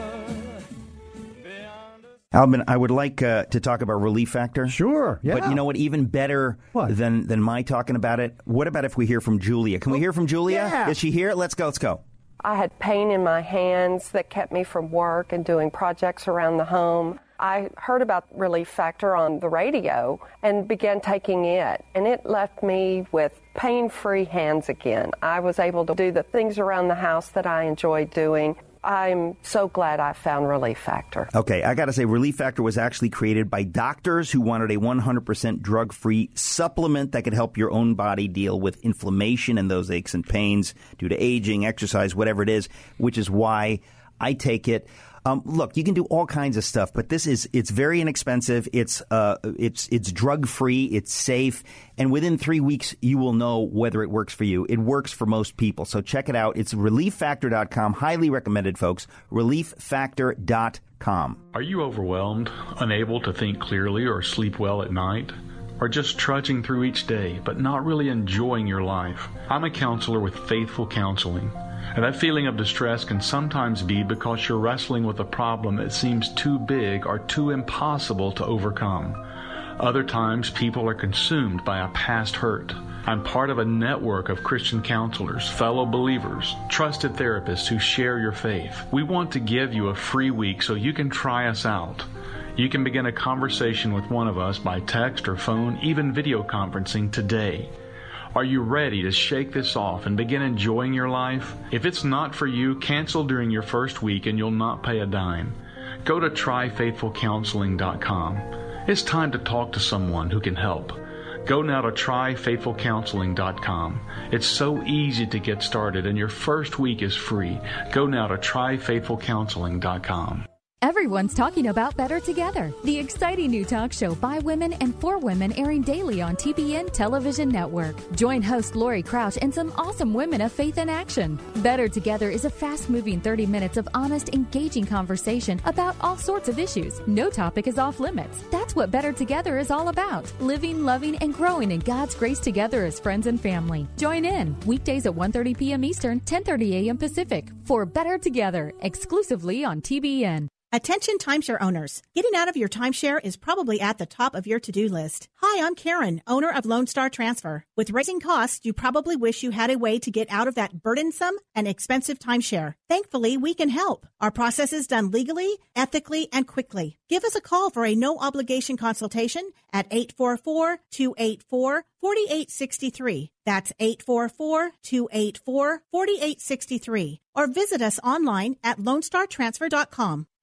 Albin, I would like uh, to talk about Relief Factor. Sure, yeah. But you know what? Even better what? than than my talking about it, what about if we hear from Julia? Can we hear from Julia? Yeah. Is she here? Let's go, let's go. I had pain in my hands that kept me from work and doing projects around the home. I heard about Relief Factor on the radio and began taking it, and it left me with pain-free hands again. I was able to do the things around the house that I enjoyed doing. I'm so glad I found Relief Factor. Okay, I got to say, Relief Factor was actually created by doctors who wanted a one hundred percent drug-free supplement that could help your own body deal with inflammation and those aches and pains due to aging, exercise, whatever it is, which is why I take it. Um, look, you can do all kinds of stuff, but this is, it's very inexpensive. It's, uh, it's, it's drug free. It's safe. And within three weeks, you will know whether it works for you. It works for most people. So check it out. It's relief factor dot com. Highly recommended, folks. relief factor dot com. Are you overwhelmed, unable to think clearly or sleep well at night? Or just trudging through each day, but not really enjoying your life? I'm a counselor with Faithful Counseling. And that feeling of distress can sometimes be because you're wrestling with a problem that seems too big or too impossible to overcome. Other times, people are consumed by a past hurt. I'm part of a network of Christian counselors, fellow believers, trusted therapists who share your faith. We want to give you a free week so you can try us out. You can begin a conversation with one of us by text or phone, even video conferencing today. Are you ready to shake this off and begin enjoying your life? If it's not for you, cancel during your first week and you'll not pay a dime. Go to try faithful counseling dot com. It's time to talk to someone who can help. Go now to try faithful counseling dot com. It's so easy to get started and your first week is free. Go now to try faithful counseling dot com. Everyone's talking about Better Together, the exciting new talk show by women and for women airing daily on T B N Television Network. Join host Lori Crouch and some awesome women of faith and action. Better Together is a fast-moving thirty minutes of honest, engaging conversation about all sorts of issues. No topic is off limits. That's what Better Together is all about. Living, loving, and growing in God's grace together as friends and family. Join in weekdays at one thirty p.m. Eastern, ten thirty a.m. Pacific for Better Together, exclusively on T B N. Attention timeshare owners. Getting out of your timeshare is probably at the top of your to-do list. Hi, I'm Karen, owner of Lone Star Transfer. With rising costs, you probably wish you had a way to get out of that burdensome and expensive timeshare. Thankfully, we can help. Our process is done legally, ethically, and quickly. Give us a call for a no-obligation consultation at eight four four, two eight four, four eight six three. That's eight four four, two eight four, four eight six three. Or visit us online at lone star transfer dot com.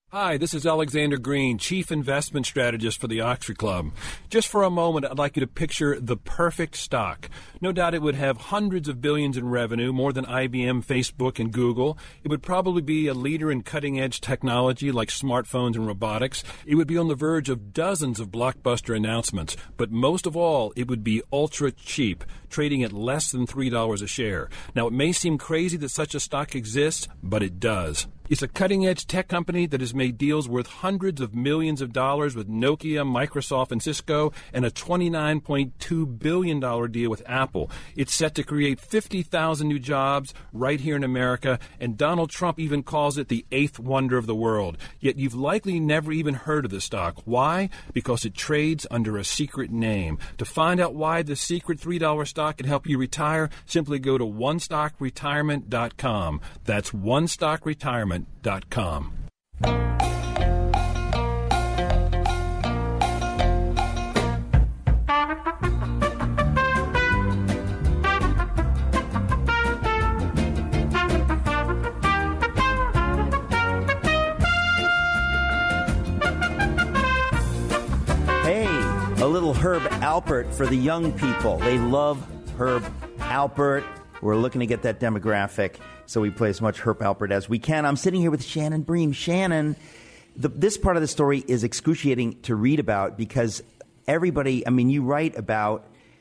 Hi, this is Alexander Green, Chief Investment Strategist for the Oxford Club. Just for a moment, I'd like you to picture the perfect stock. No doubt it would have hundreds of billions in revenue, more than I B M, Facebook, and Google. It would probably be a leader in cutting-edge technology like smartphones and robotics. It would be on the verge of dozens of blockbuster announcements. But most of all, it would be ultra cheap, trading at less than three dollars a share. Now, it may seem crazy that such a stock exists, but it does. It's a cutting-edge tech company that has made deals worth hundreds of millions of dollars with Nokia, Microsoft, and Cisco, and a twenty-nine point two billion dollars deal with Apple. It's set to create fifty thousand new jobs right here in America, and Donald Trump even calls it the eighth wonder of the world. Yet you've likely never even heard of the stock. Why? Because it trades under a secret name. To find out why the secret three dollars stock can help you retire, simply go to one stock retirement dot com. That's one stock retirement dot com. Hey, a little Herb Alpert for the young people. They love Herb Alpert. We're looking to get that demographic, so we play as much Herb Alpert as we can. I'm sitting here with Shannon Bream. Shannon, the, this part of the story is excruciating to read about because everybody, I mean, you write about,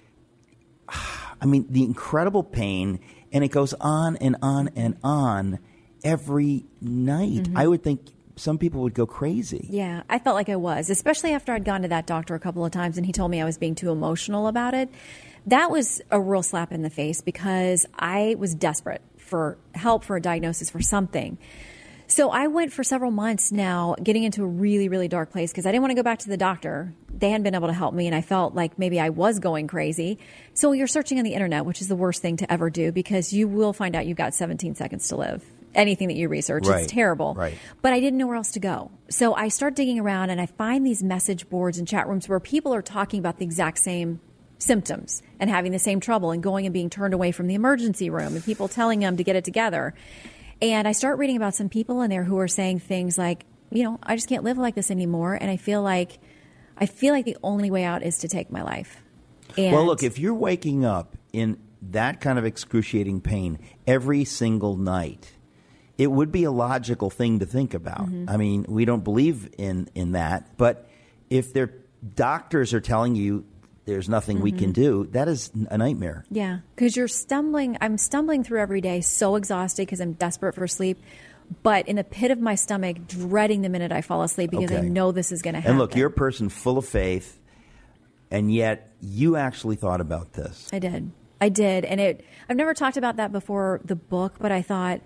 I mean, the incredible pain, and it goes on and on and on every night. Mm-hmm. I would think some people would go crazy. Yeah, I felt like I was, especially after I'd gone to that doctor a couple of times and he told me I was being too emotional about it. That was a real slap in the face because I was desperate for help, for a diagnosis, for something. So I went for several months now getting into a really, really dark place because I didn't want to go back to the doctor. They hadn't been able to help me, and I felt like maybe I was going crazy. So you're searching on the internet, which is the worst thing to ever do because you will find out you've got seventeen seconds to live. Anything that you research, right. It's terrible. Right. But I didn't know where else to go. So I start digging around, and I find these message boards and chat rooms where people are talking about the exact same symptoms and having the same trouble and going and being turned away from the emergency room and people telling them to get it together. And I start reading about some people in there who are saying things like, you know, I just can't live like this anymore. And I feel like I feel like the only way out is to take my life. And well, look, if you're waking up in that kind of excruciating pain every single night, it would be a logical thing to think about. Mm-hmm. I mean, we don't believe in, in that. But if their doctors are telling you there's nothing mm-hmm. we can do, that is a nightmare. Yeah, because you're stumbling. I'm stumbling through every day, so exhausted because I'm desperate for sleep, but in the pit of my stomach, dreading the minute I fall asleep because okay. I know this is going to happen. And look, you're a person full of faith, and yet you actually thought about this. I did. I did. And it. I've never talked about that before the book, but I thought,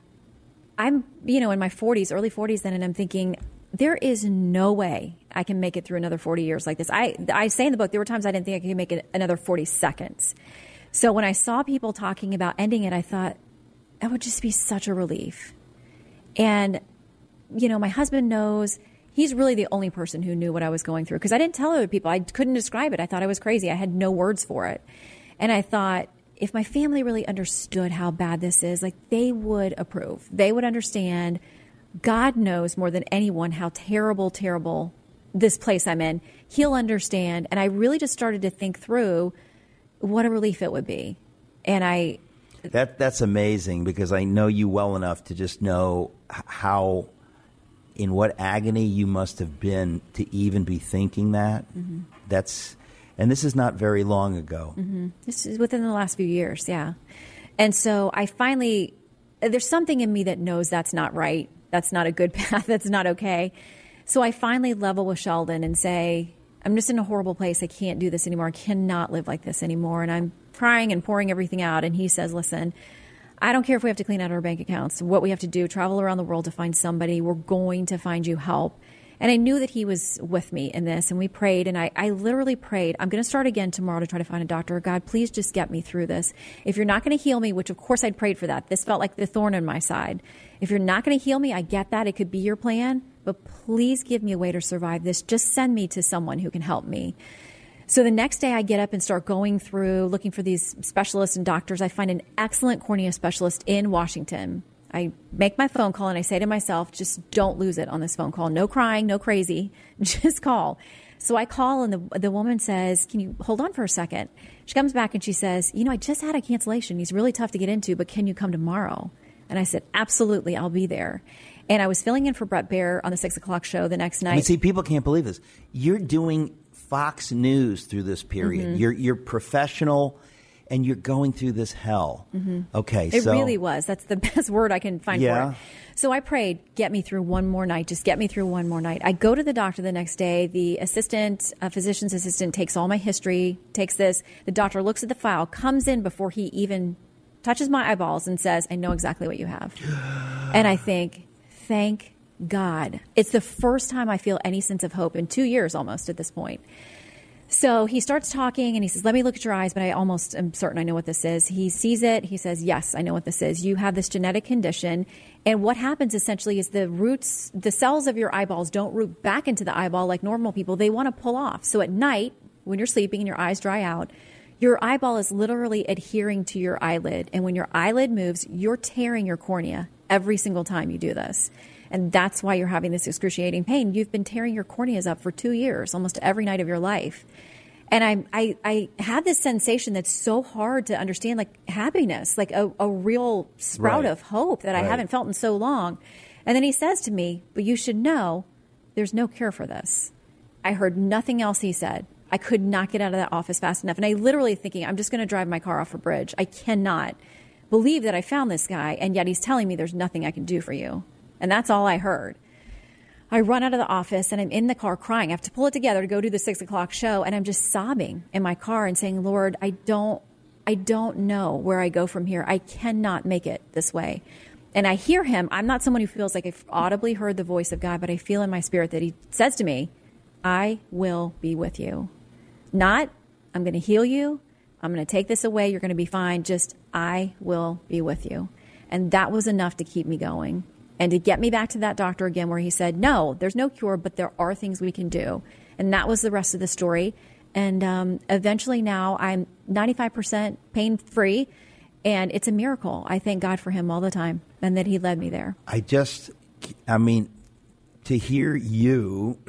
I'm, you know, in my forties, early forties then, and I'm thinking, there is no way I can make it through another forty years like this. I I say in the book, there were times I didn't think I could make it another forty seconds. So when I saw people talking about ending it, I thought, that would just be such a relief. And, you know, my husband knows. He's really the only person who knew what I was going through because I didn't tell other people. I couldn't describe it. I thought I was crazy. I had no words for it. And I thought, if my family really understood how bad this is, like they would approve. They would understand. God knows more than anyone how terrible, terrible this place I'm in. He'll understand. And I really just started to think through what a relief it would be. And I... That That's amazing because I know you well enough to just know how, in what agony you must have been to even be thinking that. Mm-hmm. That's... And this is not very long ago. Mm-hmm. This is within the last few years, yeah. And so I finally... There's something in me that knows that's not right. That's not a good path. That's not okay. So I finally level with Sheldon and say, I'm just in a horrible place. I can't do this anymore. I cannot live like this anymore. And I'm crying and pouring everything out. And he says, listen, I don't care if we have to clean out our bank accounts. What we have to do, travel around the world to find somebody. We're going to find you help. And I knew that he was with me in this, and we prayed, and I, I literally prayed, I'm going to start again tomorrow to try to find a doctor. God, please just get me through this. If you're not going to heal me, which of course I'd prayed for that. This felt like the thorn in my side. If you're not going to heal me, I get that. It could be your plan, but please give me a way to survive this. Just send me to someone who can help me. So the next day I get up and start going through, looking for these specialists and doctors. I find an excellent cornea specialist in Washington. I make my phone call and I say to myself, just don't lose it on this phone call. No crying, no crazy, just call. So I call and the the woman says, can you hold on for a second? She comes back and she says, you know, I just had a cancellation. He's really tough to get into, but can you come tomorrow? And I said, absolutely, I'll be there. And I was filling in for Brett Baer on the six o'clock show the next night. I mean, see, people can't believe this. You're doing Fox News through this period. Mm-hmm. You're you're professional, and you're going through this hell. Mm-hmm. Okay, it so really was. That's the best word I can find yeah. for it. So I prayed, get me through one more night. Just get me through one more night. I go to the doctor the next day. The assistant, uh, physician's assistant, takes all my history, takes this. The doctor looks at the file, comes in before he even touches my eyeballs and says, I know exactly what you have. And I think, thank God. It's the first time I feel any sense of hope in two years almost at this point. So he starts talking and he says, let me look at your eyes, but I almost am certain I know what this is. He sees it. He says, yes, I know what this is. You have this genetic condition. And what happens essentially is the roots, the cells of your eyeballs don't root back into the eyeball like normal people. They want to pull off. So at night, when you're sleeping and your eyes dry out, your eyeball is literally adhering to your eyelid. And when your eyelid moves, you're tearing your cornea every single time you do this. And that's why you're having this excruciating pain. You've been tearing your corneas up for two years, almost every night of your life. And I, I, I had this sensation that's so hard to understand, like happiness, like a, a real sprout Right. of hope that Right. I haven't felt in so long. And then he says to me, but you should know there's no cure for this. I heard nothing else he said. I could not get out of that office fast enough. And I literally thinking, I'm just going to drive my car off a bridge. I cannot believe that I found this guy, and yet he's telling me there's nothing I can do for you. And that's all I heard. I run out of the office and I'm in the car crying. I have to pull it together to go do the six o'clock show. And I'm just sobbing in my car and saying, Lord, I don't, I don't know where I go from here. I cannot make it this way. And I hear him. I'm not someone who feels like I've audibly heard the voice of God, but I feel in my spirit that he says to me, I will be with you. Not, I'm going to heal you. I'm going to take this away. You're going to be fine. Just, I will be with you. And that was enough to keep me going. And to get me back to that doctor again where he said, no, there's no cure, but there are things we can do. And that was the rest of the story. And um, eventually now I'm ninety-five percent pain-free, and it's a miracle. I thank God for him all the time and that he led me there. I just, I mean, to hear you,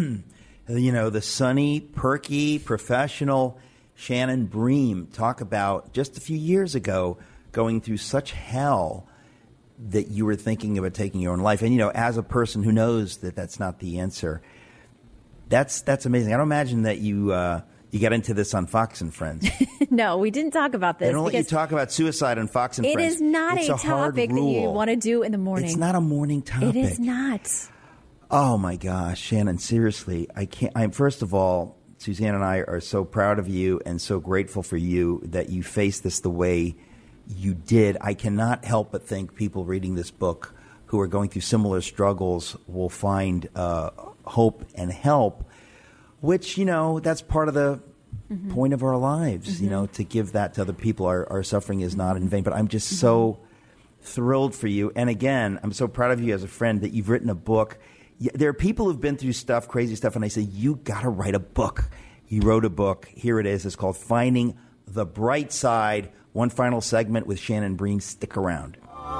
you know, the sunny, perky, professional Shannon Bream talk about just a few years ago going through such hell that you were thinking about taking your own life. And, you know, as a person who knows that that's not the answer, that's that's amazing. I don't imagine that you uh, you got into this on Fox and Friends. No, we didn't talk about this. They don't let you talk about suicide on Fox and it Friends. It is not it's a, a topic that you want to do in the morning. It's not a morning topic. It is not. Oh, my gosh, Shannon, seriously, I can't. I'm first of all, Suzanne and I are so proud of you and so grateful for you that you faced this the way you did. I cannot help but think people reading this book who are going through similar struggles will find uh, hope and help, which, you know, that's part of the mm-hmm. point of our lives, mm-hmm. you know, to give that to other people. Our, our suffering is not in vain. But I'm just mm-hmm. so thrilled for you. And again, I'm so proud of you as a friend that you've written a book. There are people who've been through stuff, crazy stuff, and I say, you got to write a book. You wrote a book. Here it is. It's called Finding the Bright Side. One final segment with Shannon Bream. Stick around.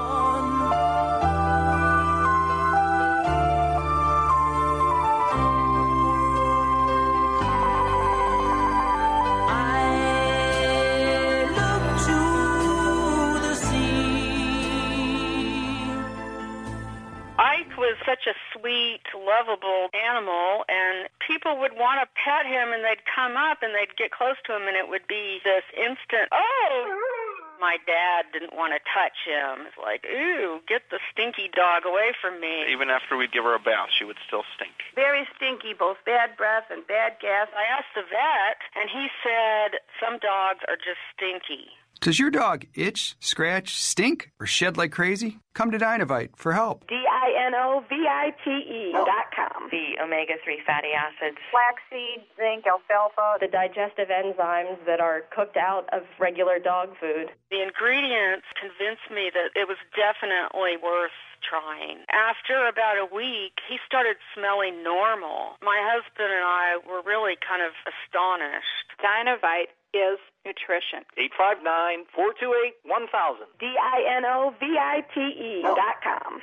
Was such a sweet, lovable animal, and people would want to pet him, and they'd come up and they'd get close to him, and it would be this instant, oh! My dad didn't want to touch him. It's like, ooh, get the stinky dog away from me. Even after we'd give her a bath, she would still stink. Very stinky, both bad breath and bad gas. I asked the vet, and he said some dogs are just stinky. Does your dog itch, scratch, stink, or shed like crazy? Come to Dinovite for help. D I N O V I T E dot com. The omega three fatty acids. Flaxseed, zinc, alfalfa. The digestive enzymes that are cooked out of regular dog food. The ingredients convinced me that it was definitely worth trying. After about a week, he started smelling normal. My husband and I were really kind of astonished. Dinovite is nutrition. eight five nine, four two eight, one thousand. D I N O V I T E dot com.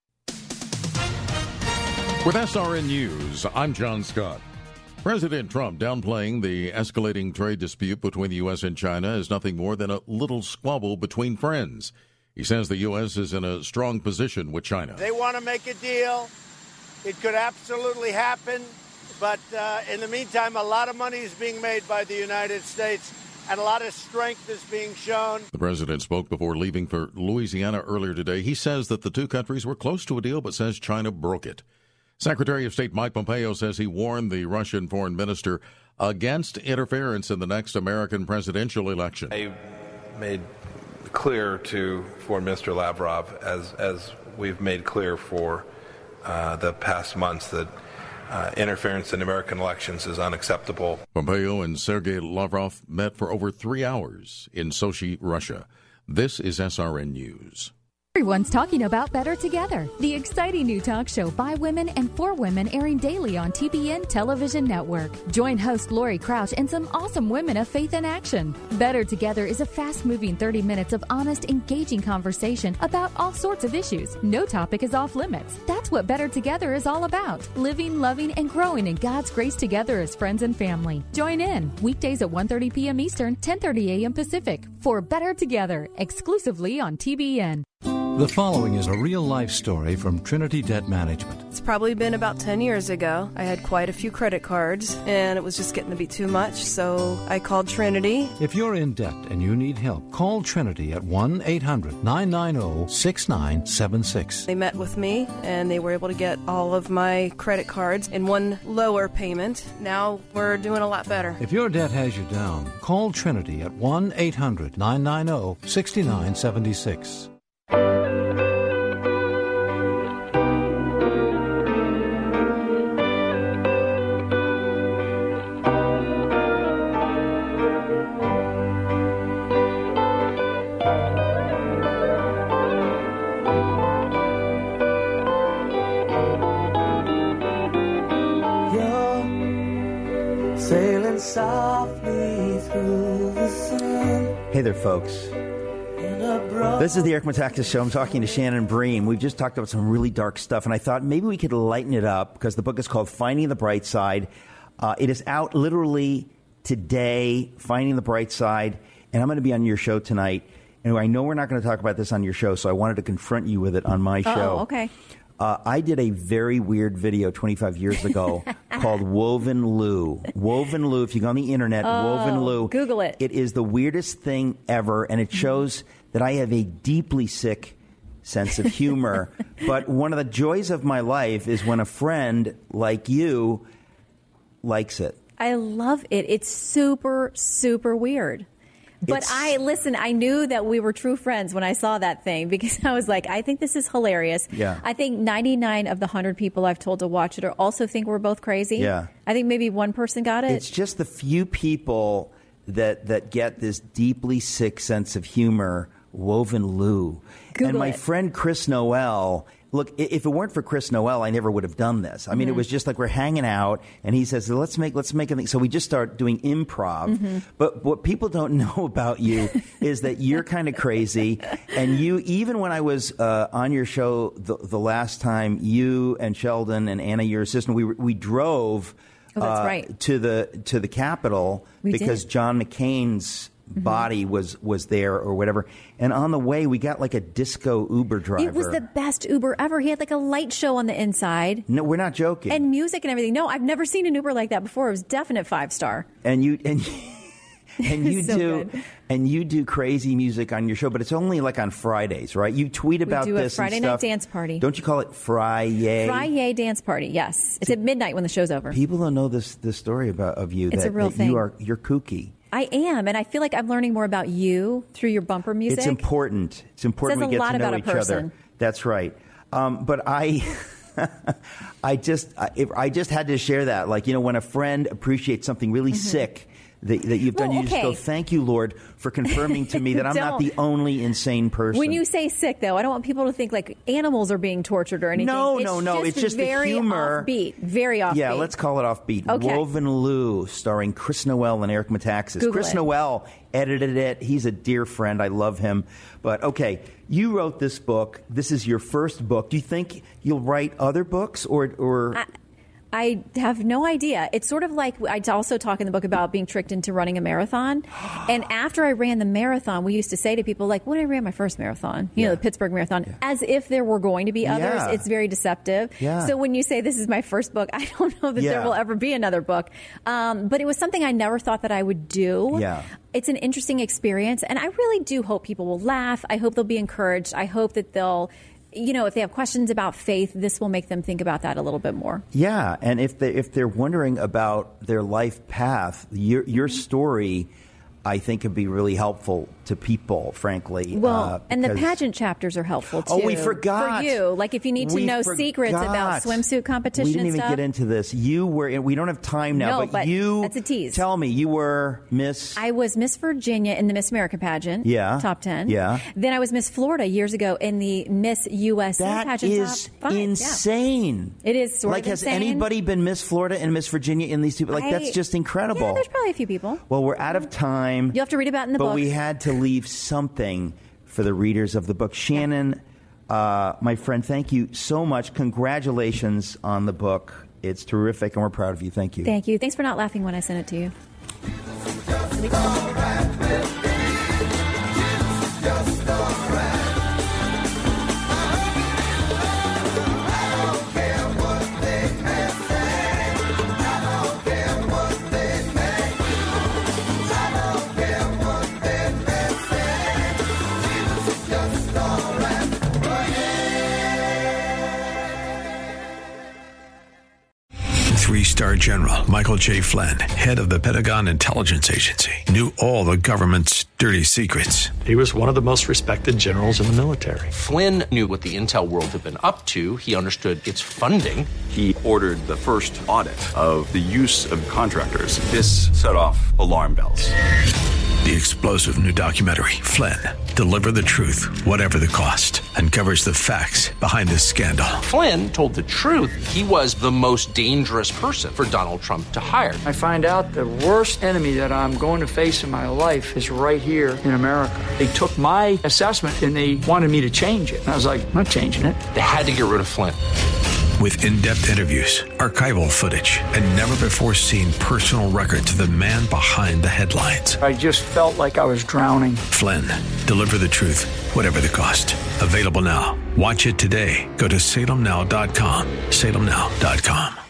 With S R N News, I'm John Scott. President Trump downplaying the escalating trade dispute between the U S and China as nothing more than a little squabble between friends. He says the U S is in a strong position with China. They want to make a deal. It could absolutely happen. But uh, in the meantime, a lot of money is being made by the United States, and a lot of strength is being shown. The president spoke before leaving for Louisiana earlier today. He says that the two countries were close to a deal, but says China broke it. Secretary of State Mike Pompeo says he warned the Russian foreign minister against interference in the next American presidential election. I made clear to Foreign Minister Lavrov, as as we've made clear for uh, the past months, that uh, interference in American elections is unacceptable. Pompeo and Sergei Lavrov met for over three hours in Sochi, Russia. This is S R N News. Everyone's talking about Better Together, the exciting new talk show by women and for women airing daily on T B N Television Network. Join host Lori Crouch and some awesome women of faith in action. Better Together is a fast-moving thirty minutes of honest, engaging conversation about all sorts of issues. No topic is off limits. That's what Better Together is all about. Living, loving, and growing in God's grace together as friends and family. Join in weekdays at one thirty p.m. Eastern, ten thirty a.m. Pacific for Better Together, exclusively on T B N. The following is a real-life story from Trinity Debt Management. It's probably been about ten years ago. I had quite a few credit cards, and it was just getting to be too much, so I called Trinity. If you're in debt and you need help, call Trinity at one eight hundred nine nine zero six nine seven six. They met with me, and they were able to get all of my credit cards in one lower payment. Now we're doing a lot better. If your debt has you down, call Trinity at one eight hundred nine nine zero six nine seven six. Sailing softly through the sun. Hey there, folks. This is the Eric Metaxas Show. I'm talking to Shannon Bream. We've just talked about some really dark stuff, and I thought maybe we could lighten it up because the book is called Finding the Bright Side. Uh, it is out literally today, Finding the Bright Side, and I'm going to be on your show tonight. And I know we're not going to talk about this on your show, so I wanted to confront you with it on my show. Oh, okay. Uh, I did a very weird video twenty-five years ago called Woven Lou. Woven Lou, if you go on the internet, oh, Woven Lou. Google it. It is the weirdest thing ever, and it shows that I have a deeply sick sense of humor. But one of the joys of my life is when a friend like you likes it. I love it. It's super, super weird. But it's, I, listen, I knew that we were true friends when I saw that thing because I was like, I think this is hilarious. Yeah. I think ninety-nine of the one hundred people I've told to watch it are also think we're both crazy. Yeah. I think maybe one person got it. It's just the few people that, that get this deeply sick sense of humor, Woven Lou. Google and my it. friend Chris Noel, look, if it weren't for Chris Noel, I never would have done this. I mean, Mm-hmm. it was just like we're hanging out, and he says, let's make let's make a thing. So we just start doing improv. Mm-hmm. But what people don't know about you is that you're kind of crazy. And you, even when I was uh, on your show the, the last time, you and Sheldon and Anna, your assistant, we, we drove Oh, that's uh, right. to the to the Capitol We because did. John McCain's body was was there or whatever. And on the way, we got like a disco Uber driver. It was the best Uber ever. He had like a light show on the inside. No, we're not joking. And music and everything. No, I've never seen an Uber like that before. It was definite five star. And you and and you So do good. and you do crazy music on your show, but it's only like on Fridays, right? You tweet about we do a this Friday and night stuff. dance party. Don't you call it Friday? Friday dance party. Yes, it's at midnight when the show's over. People don't know this this story about of you. It's that, a real that thing. You are you're kooky. I am, and I feel like I'm learning more about you through your bumper music. It's important. It's important Says we a get lot to know about a each person. other. That's right. Um, but I, I just, I, I just had to share that. Like, you know, when a friend appreciates something really Mm-hmm. sick that, that you've done. Well, You just okay. go, thank you, Lord, for confirming to me that I'm not the only insane person. When you say sick, though, I don't want people to think like animals are being tortured or anything. No, it's no, no. Just It's just very the humor. Offbeat, very offbeat. Yeah, let's call it offbeat. Okay. Woven Lou, starring Chris Noel and Eric Metaxas. Google Chris it. Noel edited it. He's a dear friend. I love him. But, okay, you wrote this book. This is your first book. Do you think you'll write other books or... or I, I have no idea. It's sort of like I also talk in the book about being tricked into running a marathon. And after I ran the marathon, we used to say to people, like, when I ran my first marathon, you Yeah. know, the Pittsburgh Marathon, yeah. as if there were going to be others. Yeah. It's very deceptive. Yeah. So when you say this is my first book, I don't know that Yeah. there will ever be another book. Um, but it was something I never thought that I would do. Yeah. It's an interesting experience. And I really do hope people will laugh. I hope they'll be encouraged. I hope that they'll... You know, if they have questions about faith, this will make them think about that a little bit more. Yeah, and if they if they're wondering about their life path, your your story, I think, could be really helpful to people, frankly. Well, uh, and the because- pageant chapters are helpful, too. Oh, we forgot. For you. Like, if you need to We know forgot. secrets about swimsuit competition We didn't and even stuff. get into this. You were, we don't have time now, No, but, but you, that's a tease. Tell me, you were Miss... I was Miss Virginia in the Miss America pageant. Yeah. Top ten. Yeah. Then I was Miss Florida years ago in the Miss U S A That pageant. is top five. insane. Yeah. It is sort like, of has insane. anybody been Miss Florida and Miss Virginia in these two? Like, I- that's just incredible. Yeah, there's probably a few people. Well, we're out of time. You'll have to read about it in the but book. we had to leave something for the readers of the book. Shannon, uh, my friend, thank you so much. Congratulations on the book. It's terrific, and we're proud of you. Thank you. Thank you. Thanks for not laughing when I sent it to you. Three-star General Michael J. Flynn, head of the Pentagon Intelligence Agency, knew all the government's dirty secrets. He was one of the most respected generals in the military. Flynn knew what the intel world had been up to. He understood its funding. He ordered the first audit of the use of contractors. This set off alarm bells. The explosive new documentary, Flynn, Deliver the Truth, Whatever the Cost, uncovers the facts behind this scandal. Flynn told the truth. He was the most dangerous person for Donald Trump to hire. I find out the worst enemy that I'm going to face in my life is right here in America. They took my assessment and they wanted me to change it. And I was like, I'm not changing it. They had to get rid of Flynn. With in-depth interviews, archival footage, and never-before-seen personal records of the man behind the headlines. I just felt like I was drowning. Flynn, Deliver the Truth, Whatever the Cost. Available now. Watch it today. Go to salem now dot com. salem now dot com.